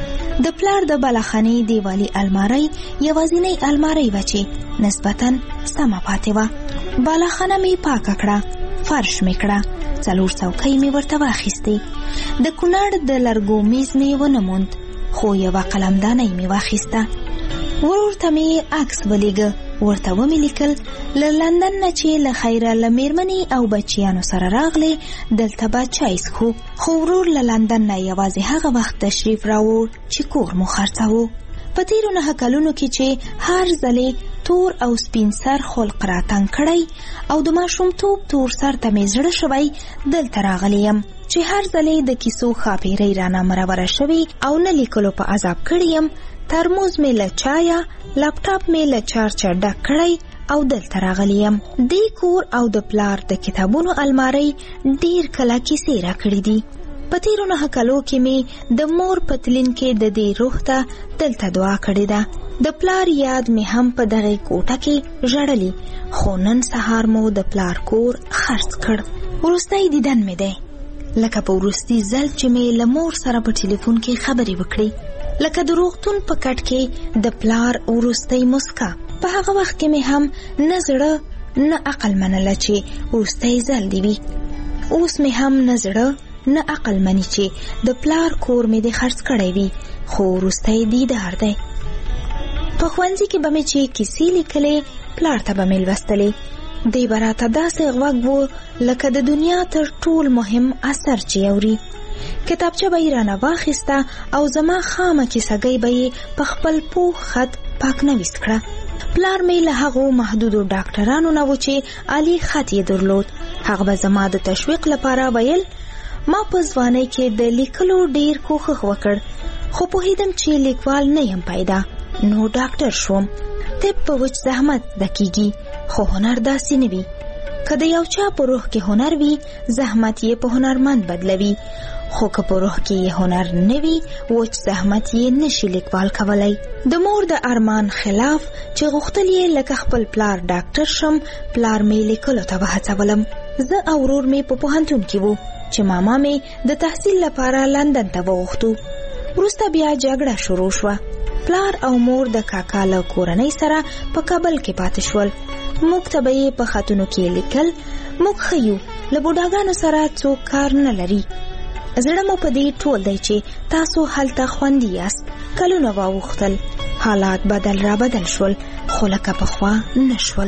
د پلار د بالاخانې دیوالي المارۍ یوازینۍ المارۍ وه چې نسبتاً سمه پاتې وه. بالاخانه مې پاکه کړه. فرش مې کړه. 4 څوکۍ مې ورته واخیستې. د کونړ د لرګو میز مې ونه موند خو یوه قلمدانۍ مې واخیسته. ورور ته مې عکس ولیږه. ورته ومې لیکل له لندن نه چې له خیره له میرمنې او بچیانو سره راغلی دلته به چای څښو. خو ورور له لندن نه یوازې هغه وخت تشریف راوړ چې کور مو خرڅاوه. په تیرو 9 کلونو کې چې هر ځلې تور او سپین سر خلق را تنګ کړی او د ماشومتوب تور سر ته مې زړه شوی دلته راغلی یم چې هر ځلې د کیسو خاپیرۍ رانه مروره شوي او نه لیکلو په عذاب کړی یم. ترموز مې له چایا، لپټاپ مې له چارجر ډک کړی او دلته راغلی یم. دې کور او د پلار د کتابونو المارۍ ډیر کله کیسې راکړي دي. په تیرو 9 کالو کې مې د مور پتلین کې د دې روح ته دلته دعا کړې ده. د پلار یاد مې هم په دغه کوټه کې ژړلی، خو نن سهار مو د پلار کور خرڅ کړ. وروستی دیدن مې دی، لکه په وروستي ځل چې مې له مور سره په ټلیفون کې خبرې وکړې، لکه د روغتون په کټ کې د پلار وروستی مسکا. په هغه وخت کې مې هم نه زړه نه عقل منله چې وروستی ځل دی وي. اوس مې هم نه زړه نه عقل مني چې د پلار کور مې د خرڅ کړی وي، خو وروستی دیدار دی. په ښوونځي کې به مې چې کیسې لیکلې، پلار ته به مې لوستلې. دی به راته داسې غوږ و لکه د دنیا تر ټول مهم اثر چې اوري. کتابچه به یې رانه واخیسته او زما خامه کیسهګۍ به یې په خپل پوخ خط پاک نویس کړه. پلار مې له هغو محدودو ډاکټرانو نه و چې عالی خط یې درلود. هغه به زما د تشویق لپاره ویل. ما په ځوانۍ کې د لیکلو ډیر کوښښ وکړ، خو پوهیدم چې لیکوال نه یم پیدا، نو ډاکټر شوم. طب په وچ زحمت دکیږي، خو هنر داسې نه وي. که د یو چا په روح کې هنر وي، زحمت یې په هنرمند بدلوي، خو که په روح کې یې هنر نه وي، وچ زحمت یې نشي لیکوال کولای. د مور د ارمان خلاف چې غوښتل یې لکه خپل پلار ډاکټر شم، پلار مې لیکلو ته وهڅولم. زه او ورور مې په پوهنتون کې وو چې ماما مې د تحصیل لپاره لندن ته وغوښتو. وروسته بیا جګړه شروع شوه. پلار او مور د کاکا له کورنۍ سره په کابل کې پاتې شول. موږ ته به یې په خطونو کې لیکل. موږ ښه یو، له بوډاګانو سره څوک کار نه لري. زړه مو په دې ټول دی چې تاسو هلته خوندي یاست. کلونه واوښتل، حالات بدل شول، خو لکه پخوا نه شول.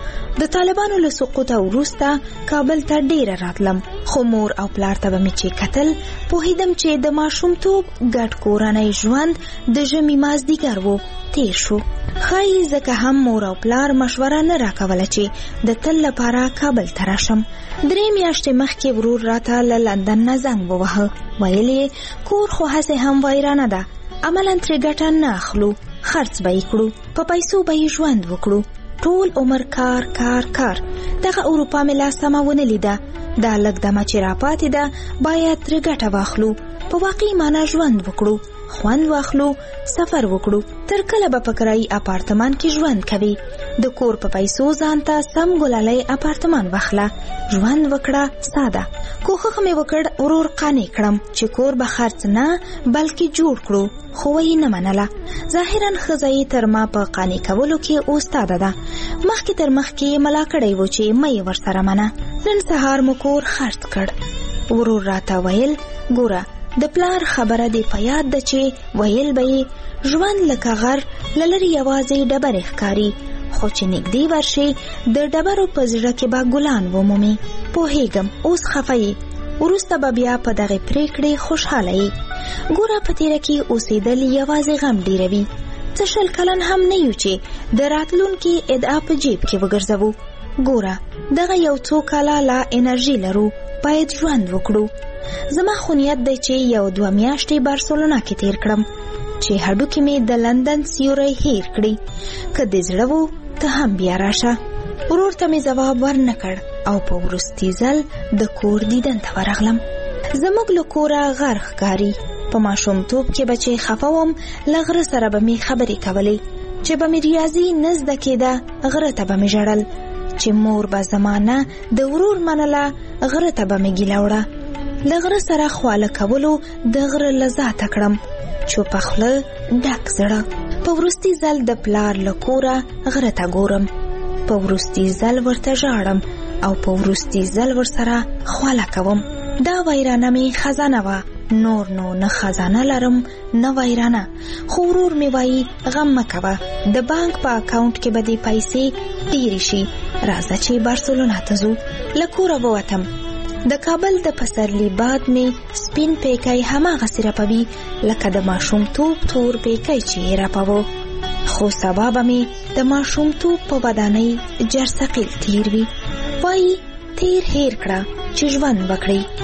د طالبانو له سقوطه وروسته کابل ته ډیره راتلم، خو مور او پلار ته به مې چې کتل، پوهیدم چې د ماشومتوب ګډ کورنۍ ژوند د ژمي مازدیګر و تیر شو. ښایي ځکه هم مور او پلار مشوره نه راکوله چې د تل لپاره کابل ته راشم. 3 میاشتې مخکې ورور راته له لندن نه زنګ ووهه. ویل یې کور خو هسې هم ویرانه ده، عملاً ترې ګټه نه اخلو، خرڅ به یې کړو، په پیسو به یې ژوند وکړو. ټول عمر کار کار کار. دغه اروپا مې لا سمه ونه لیده. دا لږ دمه چې راپاتې ده باید ترې ګټه واخلو، په واقعي معنا ژوند وکړو، خوند واخلو، سفر وکړو. تر کله به په کرایي اپارتمان کې ژوند کوي؟ د کور په پیسو ځان ته سم ګلالی اپارتمان واخله، ژوند وکړه ساده. کوښښ مې وکړ ورور قانع کړم چې کور به خرڅ نه بلکې جوړ کړو، خو یې نه منله. ظاهراً ښځه یې تر ما په قانع کولو کې استاده ده. مخکې تر مخکې ملا کړی و چې مه یې ورسره منه. نن سهار مو کور خرڅ کړ. ورور راته ویل ګوره د پلار خبره دې په یاد ده چې ویل به یې ژوند لکه غر له لرې یوازې ډبرې ښکاري، خو چې نږدې ورشي د ډبرو په زړه کې به ګلان ومومي. پوهیږم اوس خفه یې، وروسته به بیا په دغه پریکړې خوشحاله یې. ګوره په تیره کې اوسېدل یوازې غم ډیروي. څه 20 کلن هم نه یو چې د راتلونکي ادعا په جیب کې وګرځوو. ګوره دغه یو څو کاله لا انرژي لرو، باید ژوند وکړو. زما خو نیت دی چې 1-2 میاشتې بارسلونا کې تیر کړم چې هډوکې مې د لندن سیوری هیر کړي. که دې زړه وو ته هم بیا راشه. ورور ته مې ځواب ورنه کړ او په وروستي ځل د کور دیدن ته ورغلم. زموږ له کوره غر ښکاري. په ماشومتوب کې به چې خفه وم له غره سره به مې خبرې کولې، چې به مې ریاضي نه زده کېده غره ته به مې ژړل، چې مور به زما نه د ورور منله غره ته به مې ګیله وړه. له غره سره خواله کولو د غره لذات کړم، چوپه خوله ډک زړه. په وروستي ځل د پلار له کوره غره ته ګورم، په وروستي ځل ورته ژاړم او په وروستي ځل ورسره خواله کوم. دا ویرانه مې خزانه وه، نور نو نه خزانه لرم نه ویرانه. خو ورور مې وایي غم مه کوه، د بانک په اکاونټ کې به دې پیسې ډېرې شي، راځه چې بارسلونا ته ځو. له کوره ووتم. د کابل د پسرلي باد مې سپین پیکی هماغسې رپوي لکه د ماشومتوب تور پیکی چې یې رپوه. خو سبا به مې د ماشومتوب په ودانۍ جرثقیل تیر وي. وایي تیر هیر کړه چې ژوند وکړي.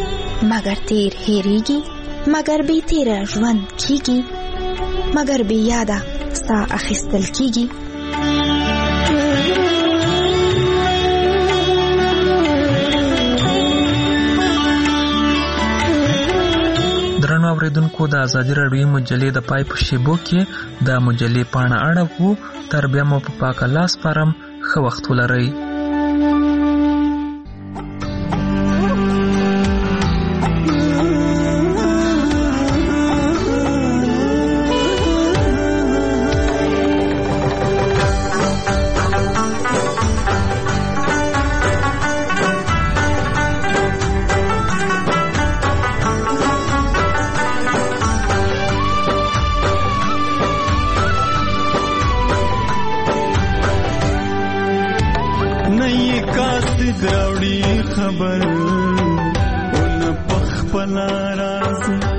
مگر تیر هېریږي، مگر بې تیره ژوند کیږي، مگر بې یاده ستا اخیستل کیږي. درنو اوریدونکو، د ازادي راډیو مجلې د پای په شیبو کې د مجلې پاڼه اړوو. تر بیا مو په پاک الله سپارم. ښه وخت ولرئ. خبر اون پخ پلا راز